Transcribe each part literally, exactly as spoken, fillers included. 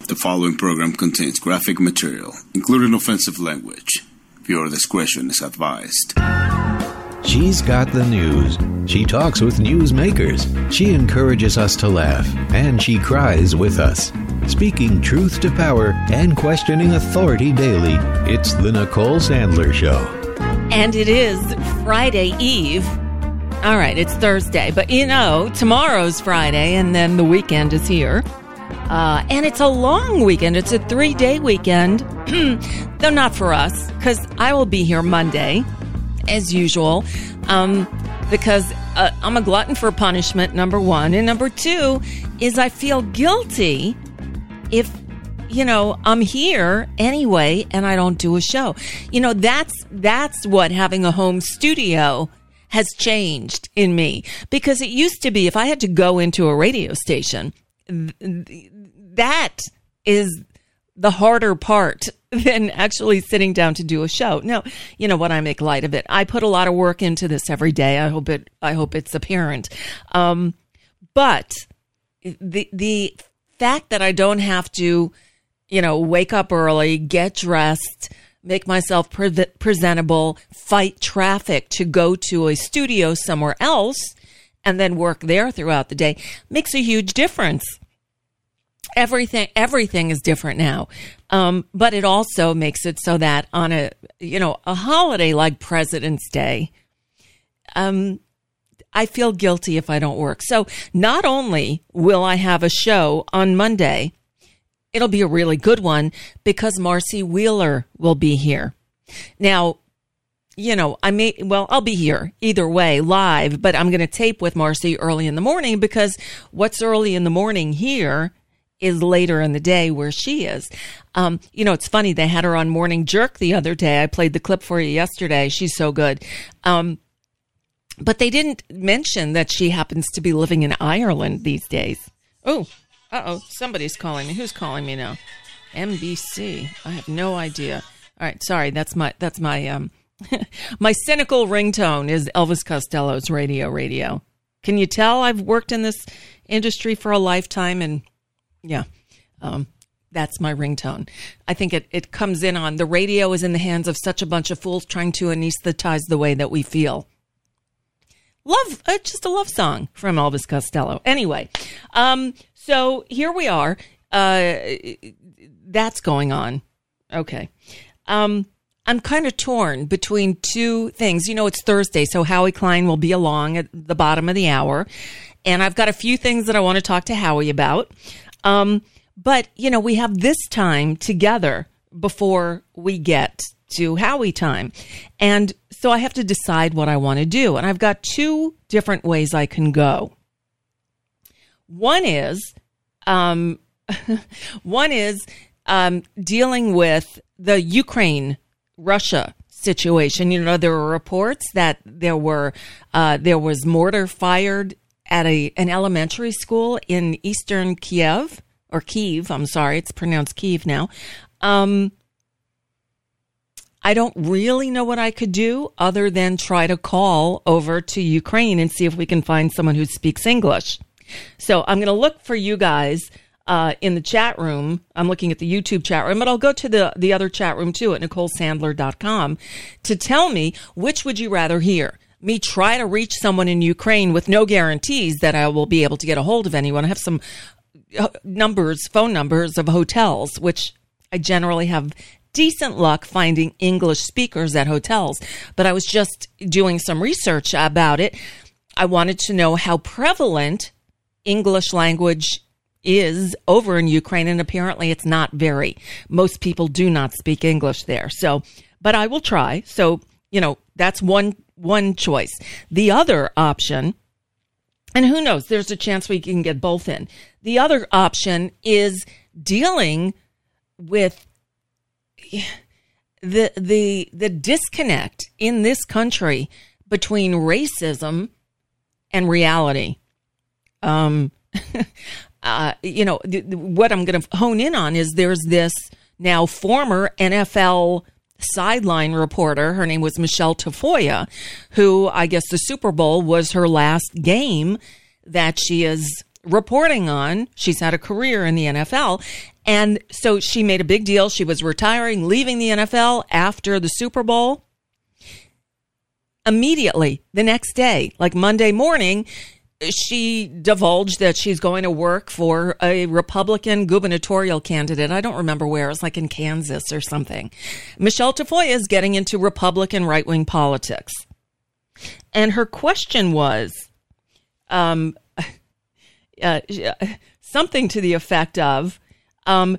The following program contains graphic material, including offensive language. Viewer discretion is advised. She's got the news. She talks with newsmakers. She encourages us to laugh, and she cries with us. Speaking truth to power and questioning authority daily, it's the Nicole Sandler Show. And it is Friday Eve. All right, it's Thursday, but you know, tomorrow's Friday, and then the weekend is here. Uh, and it's a long weekend. It's a three-day weekend, though not for us, because I will be here Monday, as usual, um, because uh, I'm a glutton for punishment, number one. And number two is I feel guilty if, you know, I'm here anyway and I don't do a show. You know, that's that's what having a home studio has changed in me. Because it used to be if I had to go into a radio station, th- that is the harder part than actually sitting down to do a show. Now, you know what, I make light of it. I put a lot of work into this every day. I hope it, I hope it's apparent. Um, but the, the fact that I don't have to, you know, wake up early, get dressed, make myself pre- presentable, fight traffic to go to a studio somewhere else and then work there throughout the day makes a huge difference. Everything, everything is different now. Um, but it also makes it so that on a, you know, a holiday like President's Day, um, I feel guilty if I don't work. So not only will I have a show on Monday, it'll be a really good one because Marcy Wheeler will be here. Now, you know, I may, well, I'll be here either way live, but I'm going to tape with Marcy early in the morning because what's early in the morning here is later in the day where she is. Um, you know, it's funny. They had her on Morning Jerk the other day. I played the clip for you yesterday. She's so good. Um, but they didn't mention that she happens to be living in Ireland these days. Oh, uh-oh. Somebody's calling me. Who's calling me now? M B C. I have no idea. All right. Sorry. That's my, that's my, um, my cynical ringtone is Elvis Costello's Radio Radio. Can you tell I've worked in this industry for a lifetime? And yeah, um, that's my ringtone. I think it, it comes in on the radio is in the hands of such a bunch of fools trying to anesthetize the way that we feel. Love, uh, just a love song from Elvis Costello. Anyway, um, so here we are. Uh, that's going on. Okay. Um, I'm kind of torn between two things. You know, it's Thursday, so Howie Klein will be along at the bottom of the hour. And I've got a few things that I want to talk to Howie about. Um, but, you know, we have this time together before we get to Howie time. And so I have to decide what I want to do. And I've got two different ways I can go. One is, um, one is, um, dealing with the Ukraine, Russia situation. You know, there were reports that there were, uh, there was mortar fired at a an elementary school in eastern Kiev, or Kyiv, I'm sorry, it's pronounced Kyiv now. Um, I don't really know what I could do other than try to call over to Ukraine and see if we can find someone who speaks English. So I'm going to look for you guys uh, in the chat room. I'm looking at the YouTube chat room, but I'll go to the, the other chat room too at Nicole Sandler dot com to tell me which would you rather hear. Me try to reach someone in Ukraine with no guarantees that I will be able to get a hold of anyone. I have some numbers, phone numbers of hotels, which I generally have decent luck finding English speakers at hotels. But I was just doing some research about it. I wanted to know how prevalent English language is over in Ukraine, and apparently it's not very. Most people do not speak English there. So, but I will try. So, you know, that's one one choice. The other option, and who knows, there's a chance we can get both in. The other option is dealing with the the the disconnect in this country between racism and reality. Um, uh, you know, th- th- what I'm going to hone in on is there's this now former N F L sideline reporter. Her name was Michelle Tafoya, who I guess the Super Bowl was her last game that she is reporting on. She's had a career in the N F L. And so she made a big deal. She was retiring, leaving the N F L after the Super Bowl. Immediately, the next day, like Monday morning, she divulged that she's going to work for a Republican gubernatorial candidate. I don't remember where. It's like in Kansas or something. Michelle Tafoya is getting into Republican right-wing politics. And her question was um, uh, something to the effect of, um,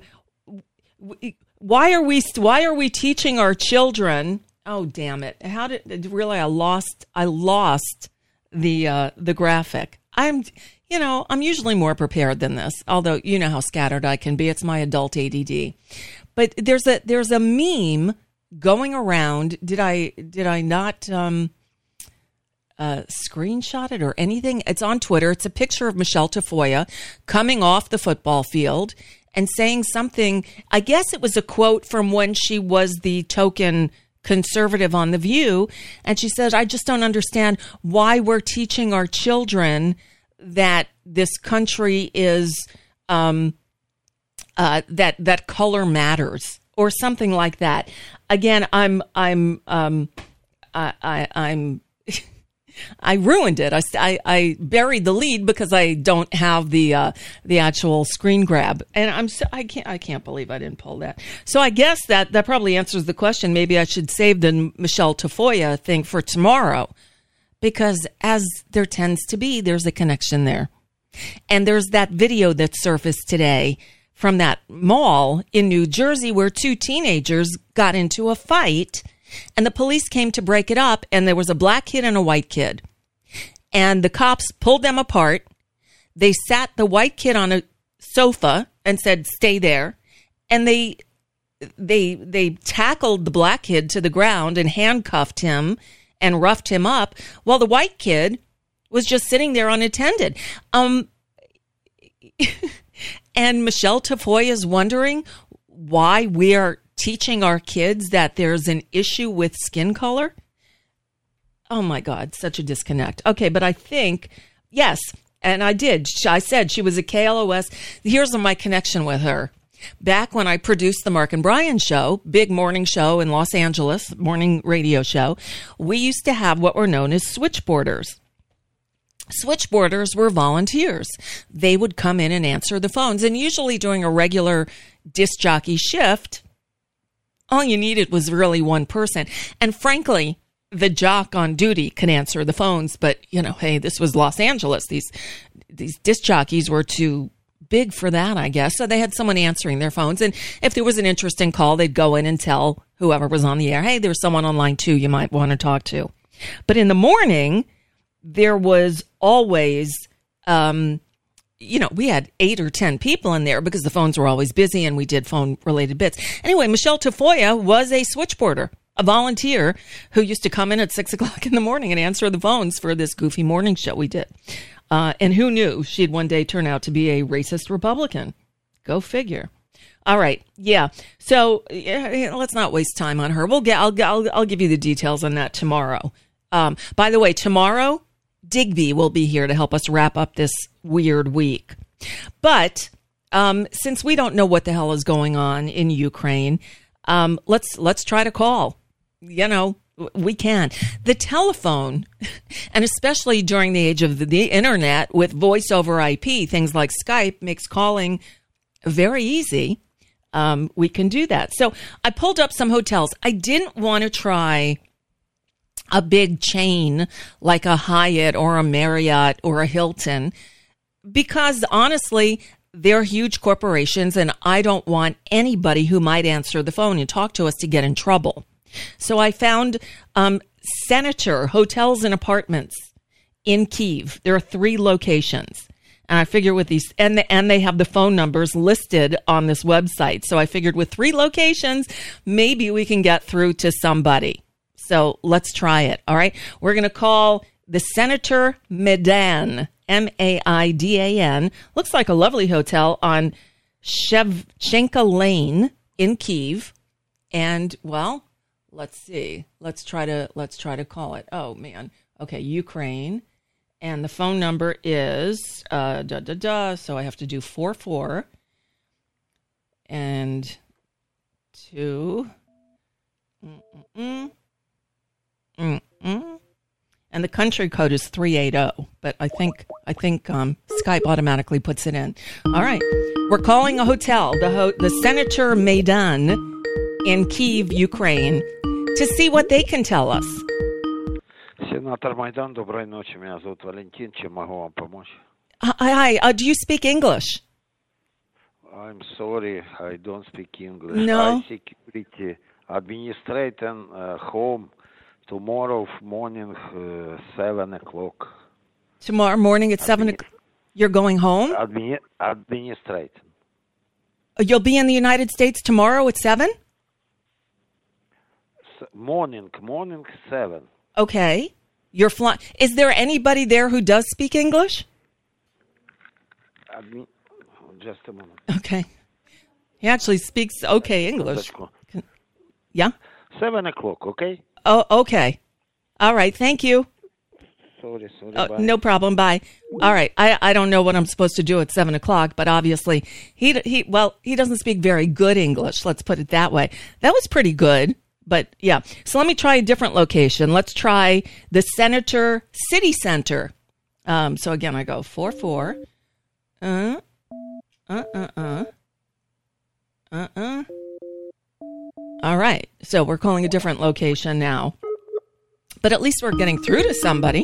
why are we why are we teaching our children? Oh, damn it. How did really I lost I lost the uh, the graphic. I'm, you know, I'm usually more prepared than this, although you know how scattered I can be. It's my adult A D D. But there's a there's a meme going around. Did I did I not um, uh, screenshot it or anything? It's on Twitter. It's a picture of Michelle Tafoya coming off the football field and saying something. I guess it was a quote from when she was the token conservative on The View. And she says, I just don't understand why we're teaching our children that this country is, um, uh, that, that color matters or something like that. Again, I'm, I'm, um, I, I, I'm, I ruined it. I, I, I buried the lead because I don't have the uh, the actual screen grab, and I'm so, I can't I can't believe I didn't pull that. So I guess that that probably answers the question. Maybe I should save the Michelle Tafoya thing for tomorrow, because as there tends to be, there's a connection there, and there's that video that surfaced today from that mall in New Jersey where two teenagers got into a fight. And the police came to break it up, and there was a black kid and a white kid. And the cops pulled them apart. They sat the white kid on a sofa and said, stay there. And they they they tackled the black kid to the ground and handcuffed him and roughed him up while the white kid was just sitting there unattended. Um, and Michelle Tafoya is wondering why we are teaching our kids that there's an issue with skin color. Oh my God, such a disconnect. Okay, but I think, yes, and I did. I said she was a K L O S. Here's my connection with her. Back when I produced the Mark and Brian show, big morning show in Los Angeles, morning radio show, we used to have what were known as switchboarders. Switchboarders were volunteers. They would come in and answer the phones, and usually during a regular disc jockey shift, all you needed was really one person. And frankly, the jock on duty can answer the phones. But, you know, hey, this was Los Angeles. These these disc jockeys were too big for that, I guess. So they had someone answering their phones. And if there was an interesting call, they'd go in and tell whoever was on the air, hey, there's someone on line two you might want to talk to. But in the morning, there was always... Um, you know, we had eight or ten people in there because the phones were always busy and we did phone related bits. Anyway, Michelle Tafoya was a switchboarder, a volunteer who used to come in at six o'clock in the morning and answer the phones for this goofy morning show we did. Uh, and who knew she'd one day turn out to be a racist Republican? Go figure. All right. Yeah. So yeah, let's not waste time on her. We'll get, I'll, I'll, I'll give you the details on that tomorrow. Um, by the way, tomorrow, Digby will be here to help us wrap up this weird week. But um, since we don't know what the hell is going on in Ukraine, um, let's let's try to call. You know, we can. The telephone, and especially during the age of the, the internet with voice over I P, things like Skype, makes calling very easy. Um, we can do that. So I pulled up some hotels. I didn't want to try a big chain like a Hyatt or a Marriott or a Hilton, because honestly, they're huge corporations and I don't want anybody who might answer the phone and talk to us to get in trouble. So I found um, Senator Hotels and Apartments in Kyiv. There are three locations. And I figure with these, and, the, and they have the phone numbers listed on this website. So I figured with three locations, maybe we can get through to somebody. So let's try it. All right. We're going to call the Senator Maidan, M A I D A N. Looks like a lovely hotel on Shevchenko Lane in Kyiv. And well, let's see. Let's try to let's try to call it. Oh man. Okay, Ukraine. And the phone number is uh, da da da. So I have to do four four and two. Mm-mm-mm. Mm-mm. And the country code is three eighty. But I think I think um, Skype automatically puts it in. All right, we're calling a hotel, the ho- the Senator Maidan in Kyiv, Ukraine, to see what they can tell us. Сенатор Майдан, доброй ночи. Меня зовут Валентин. Чем могу вам помочь? Hi, hi. Uh, do you speak English? I'm sorry, I don't speak English. No. I security administrator uh, home tomorrow morning uh, seven o'clock. Tomorrow morning at seven o'clock. You're going home? Admi- administrator. You'll be in the United States tomorrow at seven? S- morning, morning seven. Okay. You're flying. Is there anybody there who does speak English? Admi- Just a moment. Okay. He actually speaks okay English. Yeah? Seven o'clock, okay? Oh, okay. All right. Thank you. Sorry, sorry. Oh, bye. no problem. Bye. All right. I, I don't know what I'm supposed to do at seven o'clock, but obviously he, he, well, he doesn't speak very good English. Let's put it that way. That was pretty good, but yeah. So let me try a different location. Let's try the Senator City Center. Um, so again, I go four, four. Uh, uh, uh, uh. Uh, uh. All right. So we're calling a different location now. But at least we're getting through to somebody.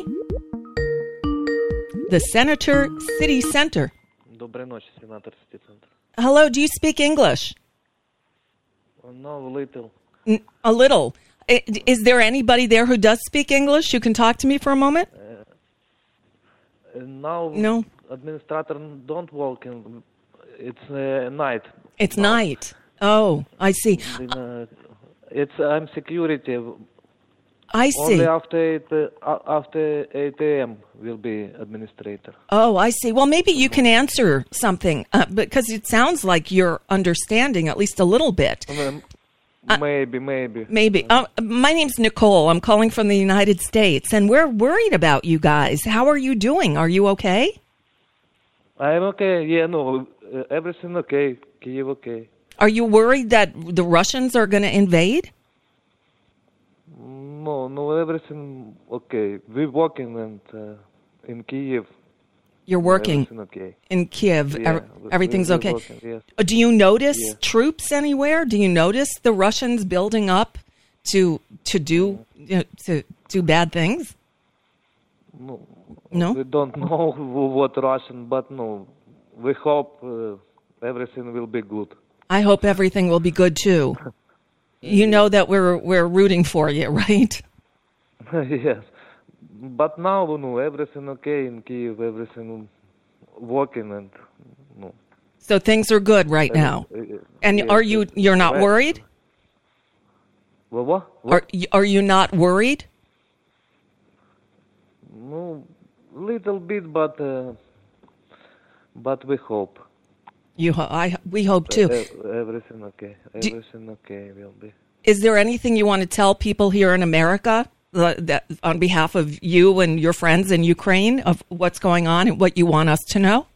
The Senator City Center. Доброй ночи, Senator City Center. Hello, do you speak English? No, little. N- a little. I- Is there anybody there who does speak English? You can talk to me for a moment? Uh, now, No. administrator don't work. In, it's uh, night. It's night. Oh, I see. In, uh, it's I'm security. I Only see. after eight, uh, after eight a.m. will be administrator. Oh, I see. Well, maybe you can answer something uh, because it sounds like you're understanding at least a little bit. Um, maybe, maybe. Maybe. Uh, my name's Nicole. I'm calling from the United States, and we're worried about you guys. How are you doing? Are you okay? I'm okay. Yeah, no, uh, everything okay. Kyiv okay. Are you worried that the Russians are going to invade? No, no, everything okay. We're working and uh, in Kyiv. You're working Everything okay. in Kiev. Yeah, Ev- Everything's we're okay. working, yes. Uh, Do you notice Yeah. troops anywhere? Do you notice the Russians building up to to do you know, to do bad things? No, No? we don't know what Russian, but no, we hope uh, everything will be good. I hope everything will be good too. You know that we're we're rooting for you, right? Yes, but now no, everything okay in Kyiv, everything working and no. So things are good right now. Uh, uh, And yes, are you yes. you're not Well, worried? What? What? Are what? y- are you not worried? No, little bit, but uh, but we hope. You ho- I we hope too. Uh, everything okay. Do- Everything okay will be. Is there anything you want to tell people here in America uh, that on behalf of you and your friends in Ukraine of what's going on and what you want us to know?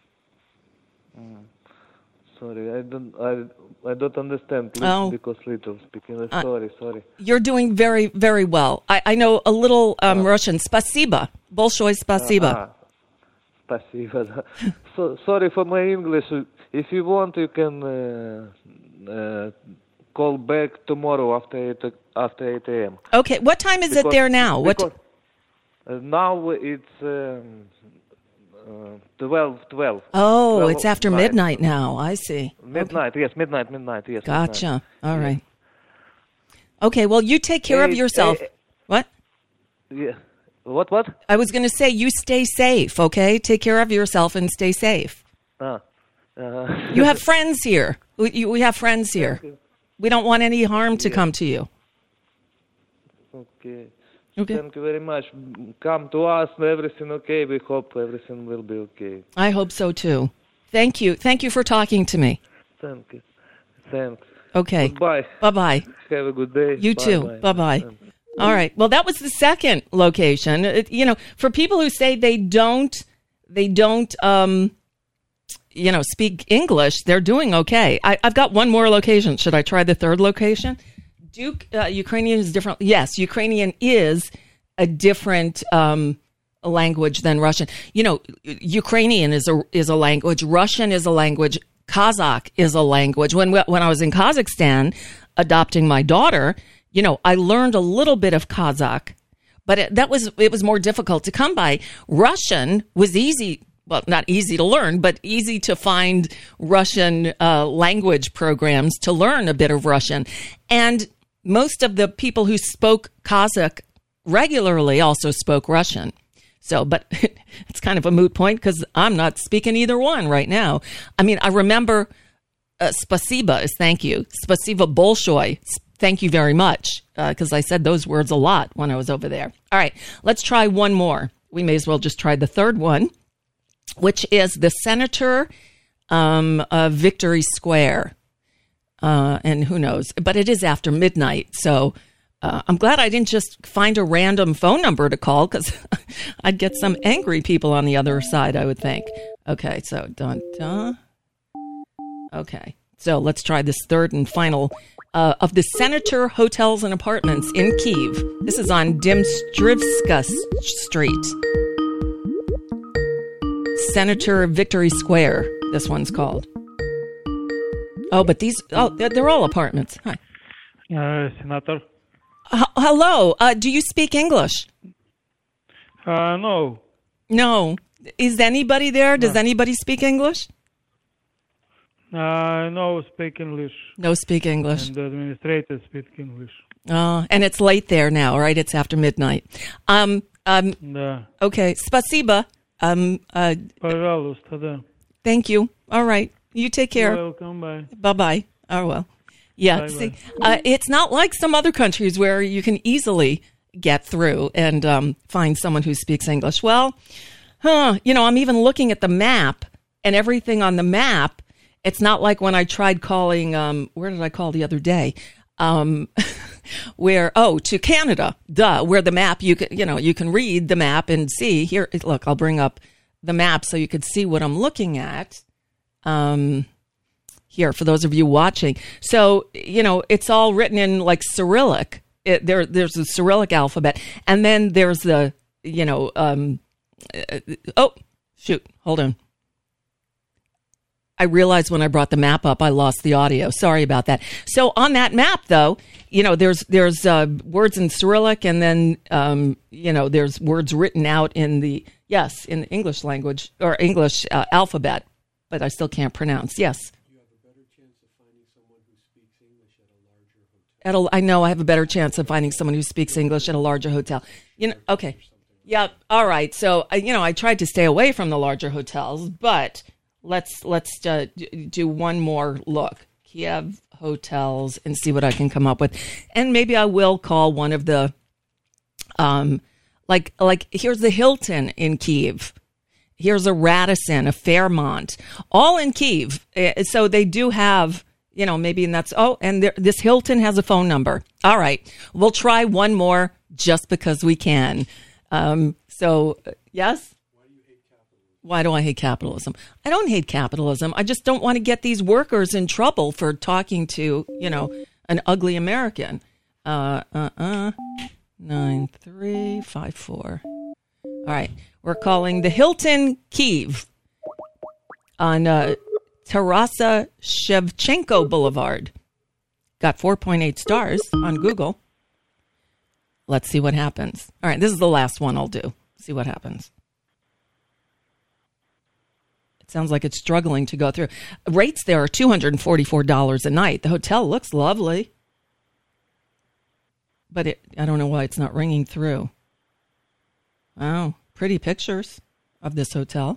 Sorry, I don't. I I don't understand. Please, Oh. because little speaking. Uh, sorry, sorry. You're doing very, very well. I, I know a little um, Russian. Spasiba. Bolshoy spasiba. Ah, спасибо. да. So, sorry for my English. If you want, you can uh, uh, call back tomorrow after eight after eight a.m. Okay. What time is it Because- there now? What? because, uh, now it's um, uh, twelve. Twelve. Oh, twelve it's after night. midnight now. I see. Midnight. Yes, midnight. Midnight. Yes. Gotcha. midnight. All right. Okay. Well, you take care of Hey, yourself. hey, What? Yeah. What? What? I was going to say, you stay safe. Okay. Take care of yourself and stay safe. Ah. Uh, You have friends here. We, you- we have friends here. We don't want any harm to come to you. Okay. Okay. Thank you very much. Come to us. Everything okay. We hope everything will be okay. I hope so too. Thank you. Thank you for talking to me. Thank you. Thanks. Okay. Goodbye. Bye bye. Have a good day. You too. Bye bye. All right. Well, that was the second location. It, you know, for people who say they don't, they don't, um, you know, speak English, they're doing okay. I, I've got one more location. Should I try the third location? Duke, uh, Ukrainian is different. Yes, Ukrainian is a different um, language than Russian. You know, Ukrainian is a is a language. Russian is a language. Kazakh is a language. When when I was in Kazakhstan adopting my daughter, you know, I learned a little bit of Kazakh, but it, that was it was more difficult to come by. Russian was easy. Well, not easy to learn, but easy to find Russian uh, language programs to learn a bit of Russian. And most of the people who spoke Kazakh regularly also spoke Russian. So, but it's kind of a moot point because I'm not speaking either one right now. I mean, I remember uh, spasiba is thank you. Spasiba bolshoi. Thank you very much. Because uh, I said those words a lot when I was over there. All right, let's try one more. We may as well just try the third one, which is the Senator um, of Victory Square. Uh, and who knows? But it is after midnight. So uh, I'm glad I didn't just find a random phone number to call because I'd get some angry people on the other side, I would think. Okay, so dun dun. Okay, so let's try this third and final uh, of the Senator Hotels and Apartments in Kyiv. This is on Dmystrivska Street. Senator Victory Square, this one's called. Oh, but these, oh, they're, they're all apartments. Hi. Uh, Senator. H- hello. Uh, do you speak English? Uh, no. No. Is anybody there? Does No. anybody speak English? Uh, no, speak English. No speak English. And the administrator speak English. Oh, and it's late there now, right? It's after midnight. Um, um, Да. okay. Spasiba. Um, uh, Пожалуйста, да. thank you. All right. You take care. You're welcome, bye. Bye-bye. Oh, well. Yeah. Bye-bye. See, uh, it's not like some other countries where you can easily get through and um, find someone who speaks English. Well, huh, you know, I'm even looking at the map and everything on the map. It's not like when I tried calling, um, where did I call the other day? Um, where, oh, to Canada, duh, where the map, you can, you know, you can read the map and see here. Look, I'll bring up the map so you could see what I'm looking at. Um, here for those of you watching. So, you know, it's all written in like Cyrillic. It, there, there's a Cyrillic alphabet. And then there's the, you know, um, uh, oh, shoot, hold on. I realized when I brought the map up, I lost the audio. Sorry about that. So on that map, though, you know, there's there's uh, words in Cyrillic, and then um, you know, there's words written out in the yes in the English language or English uh, alphabet, but I still can't pronounce. Yes. You have a better chance of finding someone who speaks English at a larger hotel. At a, I know I have a better chance of finding someone who speaks English at a larger hotel. You know, okay, yeah, all right. So uh, you know, I tried to stay away from the larger hotels, but. Let's let's uh, do one more look. Kiev hotels and see what I can come up with, and maybe I will call one of the, um, like like here's the Hilton in Kiev, here's a Radisson, a Fairmont, all in Kiev. So they do have, you know, maybe and that's oh, and there, this Hilton has a phone number. All right, we'll try one more just because we can. Um, so uh, yes. Why do I hate capitalism? I don't hate capitalism. I just don't want to get these workers in trouble for talking to, you know, an ugly American. Uh, uh, uh, nine, three, five, four. All right. We're calling the Hilton Kyiv on uh, Tarasa Shevchenko Boulevard. Got four point eight stars on Google. Let's see what happens. All right. This is the last one I'll do. See what happens. Sounds like it's struggling to go through. Rates there are two hundred forty-four dollars a night. The hotel looks lovely. But it, I don't know why it's not ringing through. Wow, pretty pictures of this hotel.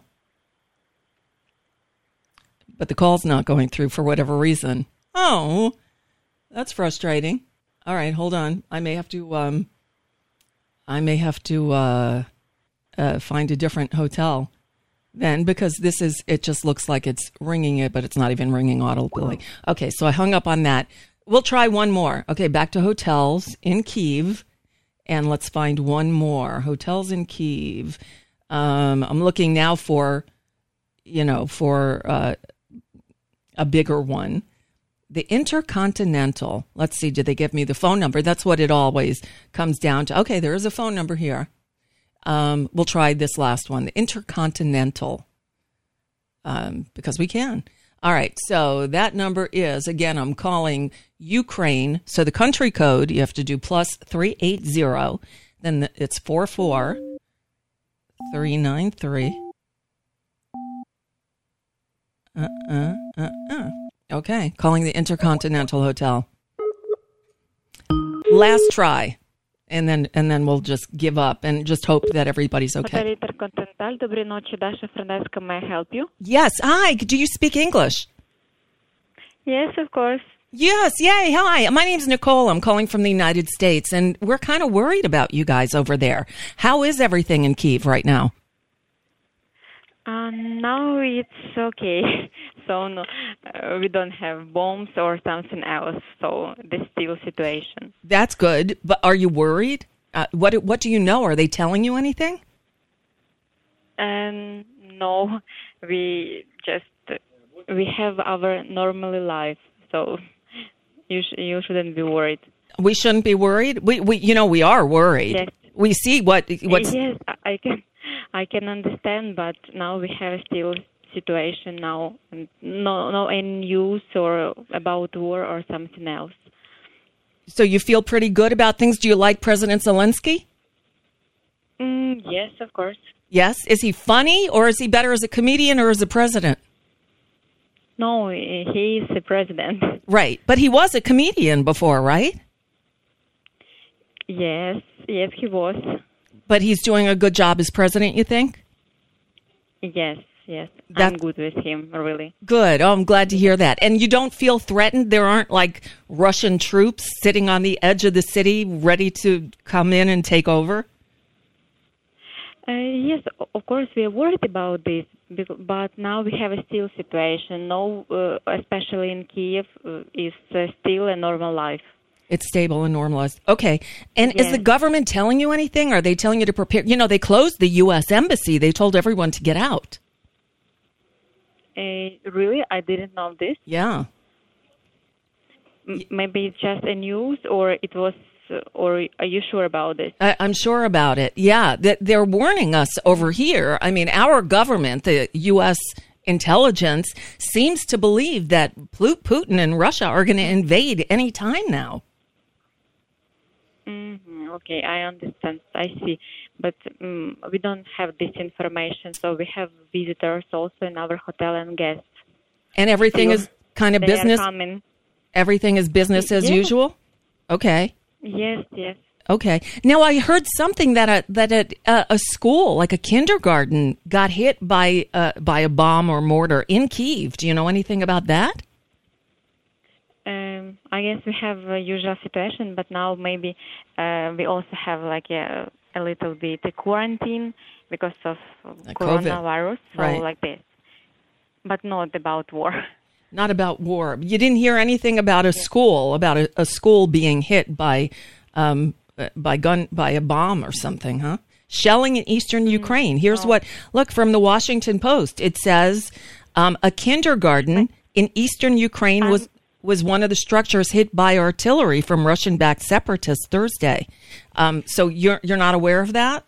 But the call's not going through for whatever reason. Oh, that's frustrating. All right, hold on. I may have to, um, I may have to uh, uh, find a different hotel. Then, because this is, it just looks like it's ringing it, but it's not even ringing audibly. Okay, so I hung up on that. We'll try one more. Okay, back to hotels in Kyiv. And let's find one more. Hotels in Kyiv. Um, I'm looking now for, you know, for uh, a bigger one. The Intercontinental. Let's see, did they give me the phone number? That's what it always comes down to. Okay, there is a phone number here. Um, we'll try this last one, the Intercontinental, um, because we can. All right, so that number is, again, I'm calling Ukraine. So the country code, you have to do plus three eight zero. Then the, it's four four three nine three. Uh-uh, uh-uh. Okay, calling the Intercontinental Hotel. Last try, and then and then we'll just give up and just hope that everybody's okay. Hotel Intercontinental, доброй ночи, Dasha Franeska, may I help you? Yes, hi, do you speak English? Yes, of course. Yes, yay, hi. My name's Nicole. I'm calling from the United States, and we're kind of worried about you guys over there. How is everything in Kyiv right now? Uh, now it's okay. So no, uh, we don't have bombs or something else. So the still situation. That's good. But are you worried? Uh, what What do you know? Are they telling you anything? Um, no, we just we have our normal life. So you sh- you shouldn't be worried. We shouldn't be worried. We we you know we are worried. Yes. We see what what's. Yes, I can I can understand, but now we have still situation now, and no no any news or about war or something else. So you feel pretty good about things. Do you like President Zelensky? Mm, yes, of course. Yes. Is he funny, or is he better as a comedian or as a president? No, he is the president. Right, but he was a comedian before, right? Yes, yes, he was. But he's doing a good job as president, you think? Yes, yes. That- I'm good with him, really. Good. Oh, I'm glad to hear that. And you don't feel threatened? There aren't like Russian troops sitting on the edge of the city ready to come in and take over? Uh, yes, o- of course, we are worried about this, bec- but now we have a still situation. No, uh, especially in Kyiv, uh, is uh, still a normal life. It's stable and normalized. Okay. And is Yes. the government telling you anything? Are they telling you to prepare? You know, they closed the U S embassy. They told everyone to get out. Uh, really, I didn't know this. Yeah. M- maybe it's just a news, or it was, uh, or are you sure about this? I, I'm sure about it. Yeah. That they're warning us over here. I mean, our government, the U S intelligence, seems to believe that Plu- Putin and Russia are going to invade any time now. Mm-hmm. Okay, I understand. I see. But um, we don't have this information, so we have visitors also in our hotel and guests. And everything is kind of They business. are coming. Everything is business as Yeah. usual. Okay. Yes, yes. Okay. Now I heard something that a that a, a, a school, like a kindergarten, got hit by uh, by a bomb or mortar in Kyiv. Do you know anything about that? Um, I guess we have a usual situation, but now maybe uh, we also have like a, a little bit of quarantine because of Like COVID. coronavirus, so Right. like this. But not about war. Not about war. You didn't hear anything about a school, about a, a school being hit by um, uh, by gun by a bomb or something, huh? Shelling in eastern Ukraine. Here's what look from the Washington Post. It says um, a kindergarten in eastern Ukraine was was one of the structures hit by artillery from Russian-backed separatists Thursday. Um, so you're you're not aware of that?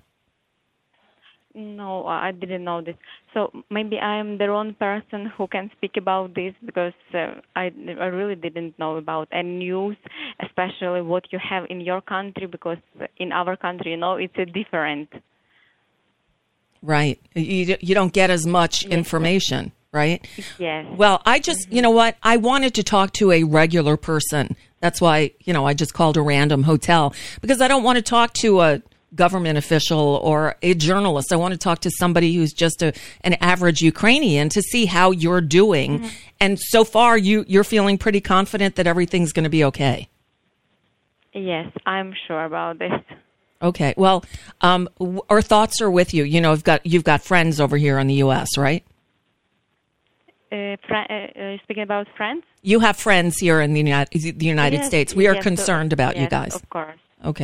No, I didn't know this. So maybe I'm the wrong person who can speak about this because uh, I, I really didn't know about any news, especially what you have in your country, because in our country, you know, it's a different. Right. You you don't get as much information, right? Yes. Well, I just, you know what? I wanted to talk to a regular person. That's why, you know, I just called a random hotel because I don't want to talk to a government official or a journalist. I want to talk to somebody who's just a, an average Ukrainian to see how you're doing. Mm-hmm. And so far, you, you're feeling pretty confident that everything's going to be okay. Yes, I'm sure about this. Okay. Well, um, w- our thoughts are with you. You know, you've got, you've got friends over here in the U S, right? Uh, fr- uh, speaking about France? You have friends here in the United, the United Yes, States. We are yes, concerned so, about yes, you guys. Of course. Okay.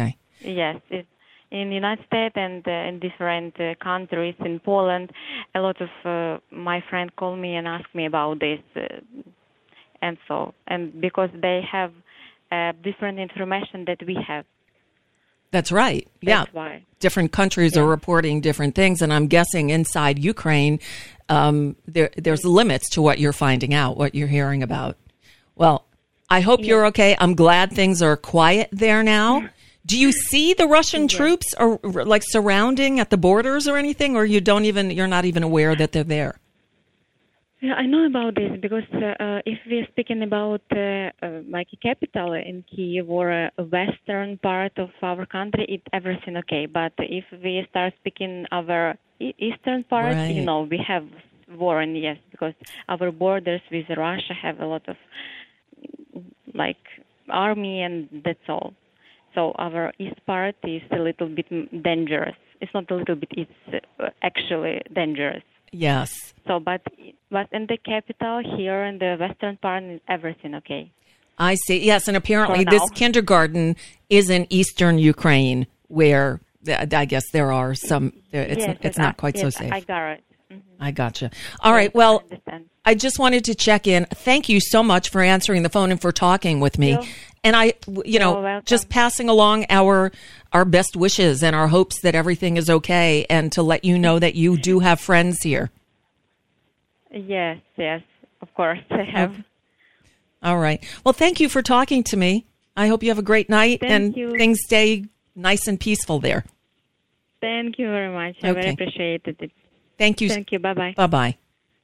Yes, it's in the United States and uh, in different uh, countries. In Poland, a lot of uh, my friends call me and ask me about this, uh, and so and because they have uh, different information that we have. That's right. That's yeah. why. Different countries yeah. are reporting different things, and I'm guessing inside Ukraine, um, there, there's limits to what you're finding out, what you're hearing about. Well, I hope yeah. you're okay. I'm glad things are quiet there now. Do you see the Russian yeah. troops or like surrounding at the borders or anything, or you don't even you're not even aware that they're there? Yeah, I know about this because uh, if we're speaking about uh, uh, like a capital in Kyiv or a western part of our country, it's everything okay. But if we start speaking our eastern part, right. you know, we have war, and yes, because our borders with Russia have a lot of like army, and that's all. So our east part is a little bit dangerous. It's not a little bit; it's actually dangerous. Yes. So, but but in the capital here in the western part, is everything okay? I see. Yes, and apparently this kindergarten is in eastern Ukraine, where I guess there are some. It's yes, it's I, not quite yes, so safe. I got it. Mm-hmm. I gotcha. All right. Well, I, I just wanted to check in. Thank you so much for answering the phone and for talking with me. You're, and I, you know, just passing along our our best wishes and our hopes that everything is okay, and to let you know that you do have friends here. Yes, yes, of course I have. Okay. All right. Well, thank you for talking to me. I hope you have a great night thank and you. things stay nice and peaceful there. Thank you very much. I okay. very appreciate it. Thank you. Thank you. Bye-bye. Bye-bye.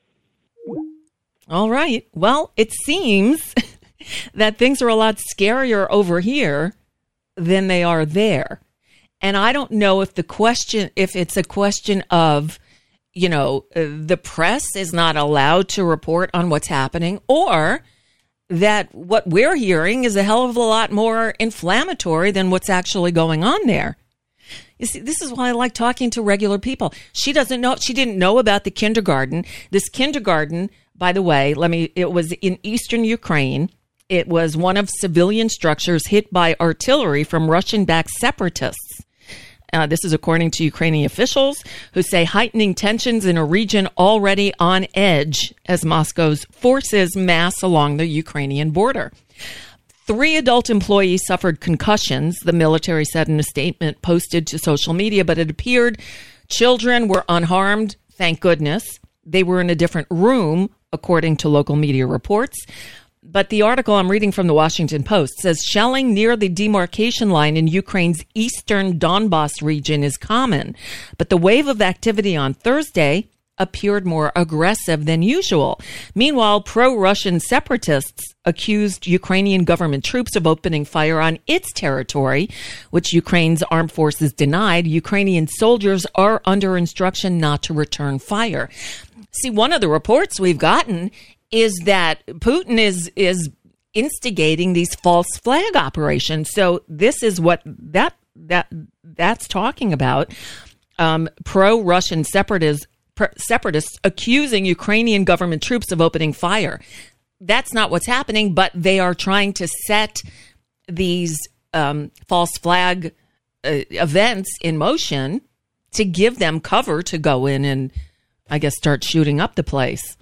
All right. Well, it seems that things are a lot scarier over here than they are there. And I don't know if the question, if it's a question of, you know, uh, the press is not allowed to report on what's happening, or that what we're hearing is a hell of a lot more inflammatory than what's actually going on there. You see, this is why I like talking to regular people. She doesn't know, she didn't know about the kindergarten. This kindergarten, by the way, let me, it was in eastern Ukraine. It was one of civilian structures hit by artillery from Russian-backed separatists. Uh, this is according to Ukrainian officials who say heightening tensions in a region already on edge as Moscow's forces mass along the Ukrainian border. Three adult employees suffered concussions, the military said in a statement posted to social media, but it appeared children were unharmed, thank goodness. They were in a different room, according to local media reports. But the article I'm reading from the Washington Post says shelling near the demarcation line in Ukraine's eastern Donbas region is common. But the wave of activity on Thursday appeared more aggressive than usual. Meanwhile, pro-Russian separatists accused Ukrainian government troops of opening fire on its territory, which Ukraine's armed forces denied. Ukrainian soldiers are under instruction not to return fire. See, one of the reports we've gotten is that Putin is is instigating these false flag operations. So this is what that that that's talking about. Um, pro-Russian separatists separatists accusing Ukrainian government troops of opening fire. That's not what's happening, but they are trying to set these um, false flag uh, events in motion to give them cover to go in and, I guess, start shooting up the place.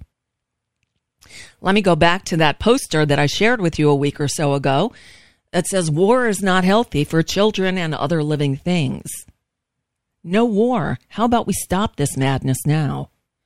Let me go back to that poster that I shared with you a week or so ago that says war is not healthy for children and other living things. No war. How about we stop this madness now?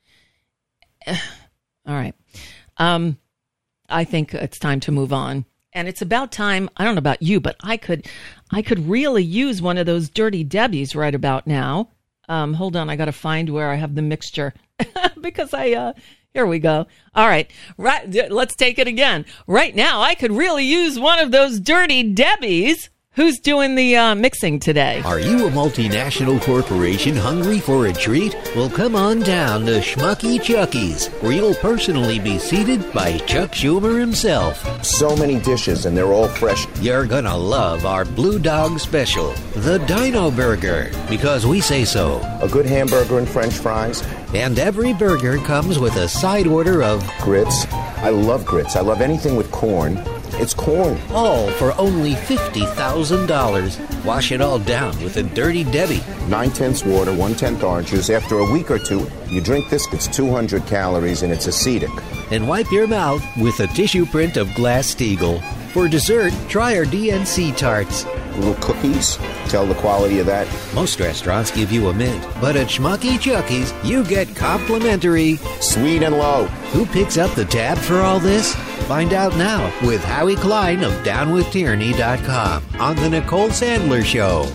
All right. Um, I think it's time to move on. And it's about time, I don't know about you, but I could I could really use one of those Dirty Debbies right about now. Um, hold on, I got to find where I have the mixture because I, uh, here we go. All right. Right. Let's take it again. Right now, I could really use one of those Dirty Debbies. Who's doing the uh, mixing today? Are you a multinational corporation hungry for a treat? Well, come on down to Schmucky Chucky's, where you'll personally be seated by Chuck Schumer himself. So many dishes, and they're all fresh. You're gonna love our Blue Dog Special, the Dino Burger, because we say so. A good hamburger and French fries. And every burger comes with a side order of grits. I love grits. I love anything with corn. It's corn. All for only fifty thousand dollars. Wash it all down with a Dirty Debbie. Nine-tenths water, one-tenth orange juice. After a week or two, you drink this, it's two hundred calories, and it's acetic. And wipe your mouth with a tissue print of Glass-Steagall. For dessert, try our D N C tarts. Little cookies. Tell the quality of that. Most restaurants give you a mint, but at Schmucky Chucky's, you get complimentary. Sweet and low. Who picks up the tab for all this? Find out now with Howie Klein of down with tyranny dot com on The Nicole Sandler Show.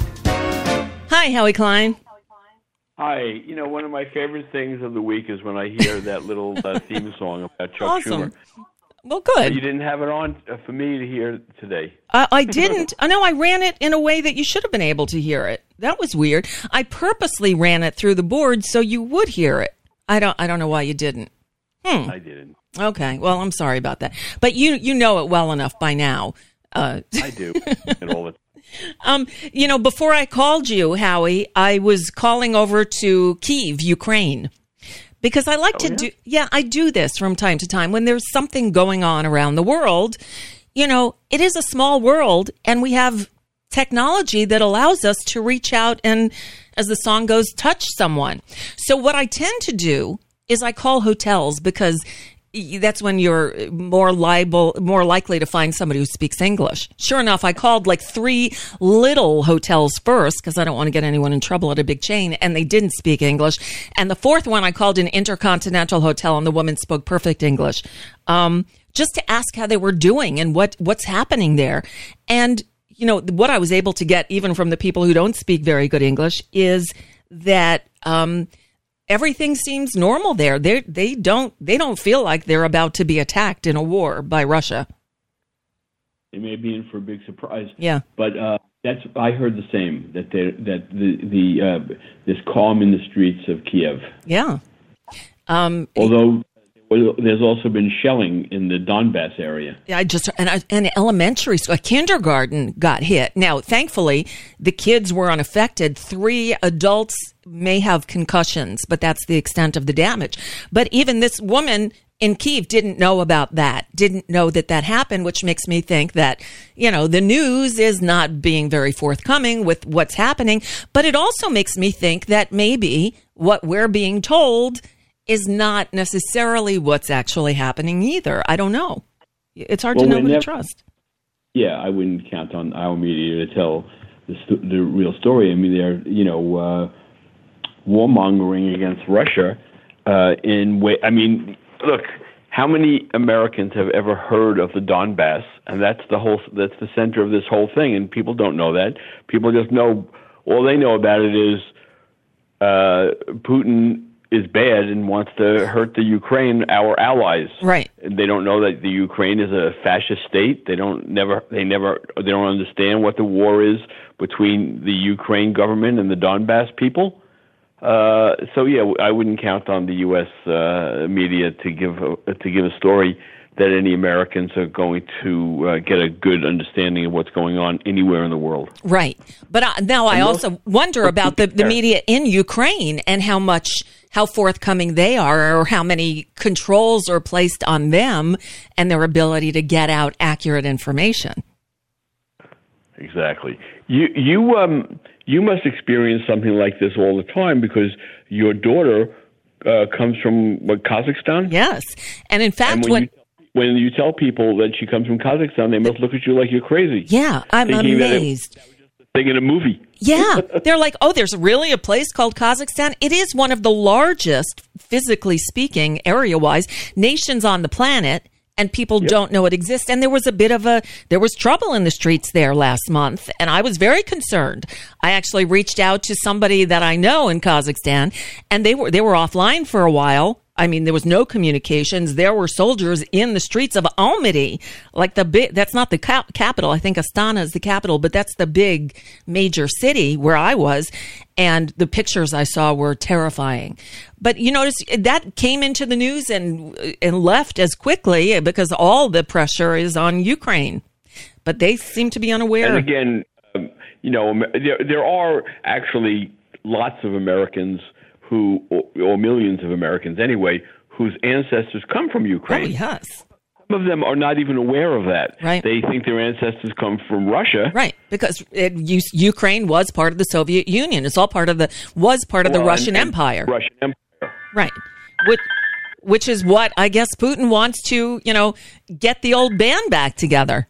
Hi, Howie Klein. Hi. You know, one of my favorite things of the week is when I hear that little uh, theme song about Chuck Awesome. Schumer. Well, good. You didn't have it on uh, for me to hear today. Uh, I didn't. I know I ran it in a way that you should have been able to hear it. That was weird. I purposely ran it through the board so you would hear it. I don't. I don't know why you didn't. Hmm. I didn't. Okay. Well, I'm sorry about that. But you you know it well enough by now. Uh, I do. And all the um, you know, before I called you, Howie, I was calling over to Kyiv, Ukraine. Because I like oh, to yeah? do, yeah, I do this from time to time when there's something going on around the world. You know, it is a small world and we have technology that allows us to reach out and, as the song goes, touch someone. So what I tend to do is I call hotels because that's when you're more liable, more likely to find somebody who speaks English. Sure enough, I called like three little hotels first because I don't want to get anyone in trouble at a big chain, and they didn't speak English. And the fourth one, I called an Intercontinental Hotel, and the woman spoke perfect English, um, just to ask how they were doing and what what's happening there. And you know what I was able to get, even from the people who don't speak very good English, is that Um, everything seems normal there. They they don't they don't feel like they're about to be attacked in a war by Russia. They may be in for a big surprise. Yeah, but uh, that's I heard the same that they that the the uh, this calm in the streets of Kiev. Yeah. Um, Although well, there's also been shelling in the Donbass area. I just and I, an elementary school, a kindergarten got hit. Now, thankfully, the kids were unaffected. Three adults may have concussions, but that's the extent of the damage. But even this woman in Kyiv didn't know about that, didn't know that that happened, which makes me think that, you know, the news is not being very forthcoming with what's happening. But it also makes me think that maybe what we're being told is not necessarily what's actually happening either. I don't know. It's hard well, to know who never, to trust. Yeah, I wouldn't count on our media to tell the, st- the real story. I mean, they're, you know, uh, warmongering against Russia uh, in way. I mean, look, how many Americans have ever heard of the Donbass? And that's the whole. That's the center of this whole thing. And people don't know that. People just know. All they know about it is uh, Putin is bad and wants to hurt the Ukraine, our allies. Right. They don't know that the Ukraine is a fascist state. They don't never they never they don't understand what the war is between the Ukraine government and the Donbass people. Uh, so yeah, I wouldn't count on the U S uh, media to give a, to give a story that any Americans are going to uh, get a good understanding of what's going on anywhere in the world. Right. But uh, now I also wonder about the, the media in Ukraine and how much, how forthcoming they are, or how many controls are placed on them and their ability to get out accurate information. Exactly. You you um you must experience something like this all the time because your daughter uh, comes from what, Kazakhstan? Yes. And in fact, and when, when you, when you tell people that she comes from Kazakhstan, they must look at you like you're crazy. Yeah, I'm amazed. That it, that was just a thing in a movie. Yeah, they're like, oh, there's really a place called Kazakhstan. It is one of the largest, physically speaking, area-wise, nations on the planet. And people yep. don't know it exists. And there was a bit of a, there was trouble in the streets there last month. And I was very concerned. I actually reached out to somebody that I know in Kazakhstan, and they were, they were offline for a while. I mean, there was no communications. There were soldiers in the streets of Almaty, like the big, that's not the cap- capital. I think Astana is the capital, but that's the big major city where I was. And the pictures I saw were terrifying. But you notice that came into the news and and left as quickly because all the pressure is on Ukraine. But they seem to be unaware. And again, um, you know, there, there are actually lots of Americans who, or, or millions of Americans anyway, whose ancestors come from Ukraine. Oh, yes. Some of them are not even aware of that. Right. They think their ancestors come from Russia. Right, because it, U- Ukraine was part of the Soviet Union. It's all part of the was part of the Well, Russian and- and Empire. Russian Empire. Right. Which, which is what I guess Putin wants to, you know, get the old band back together.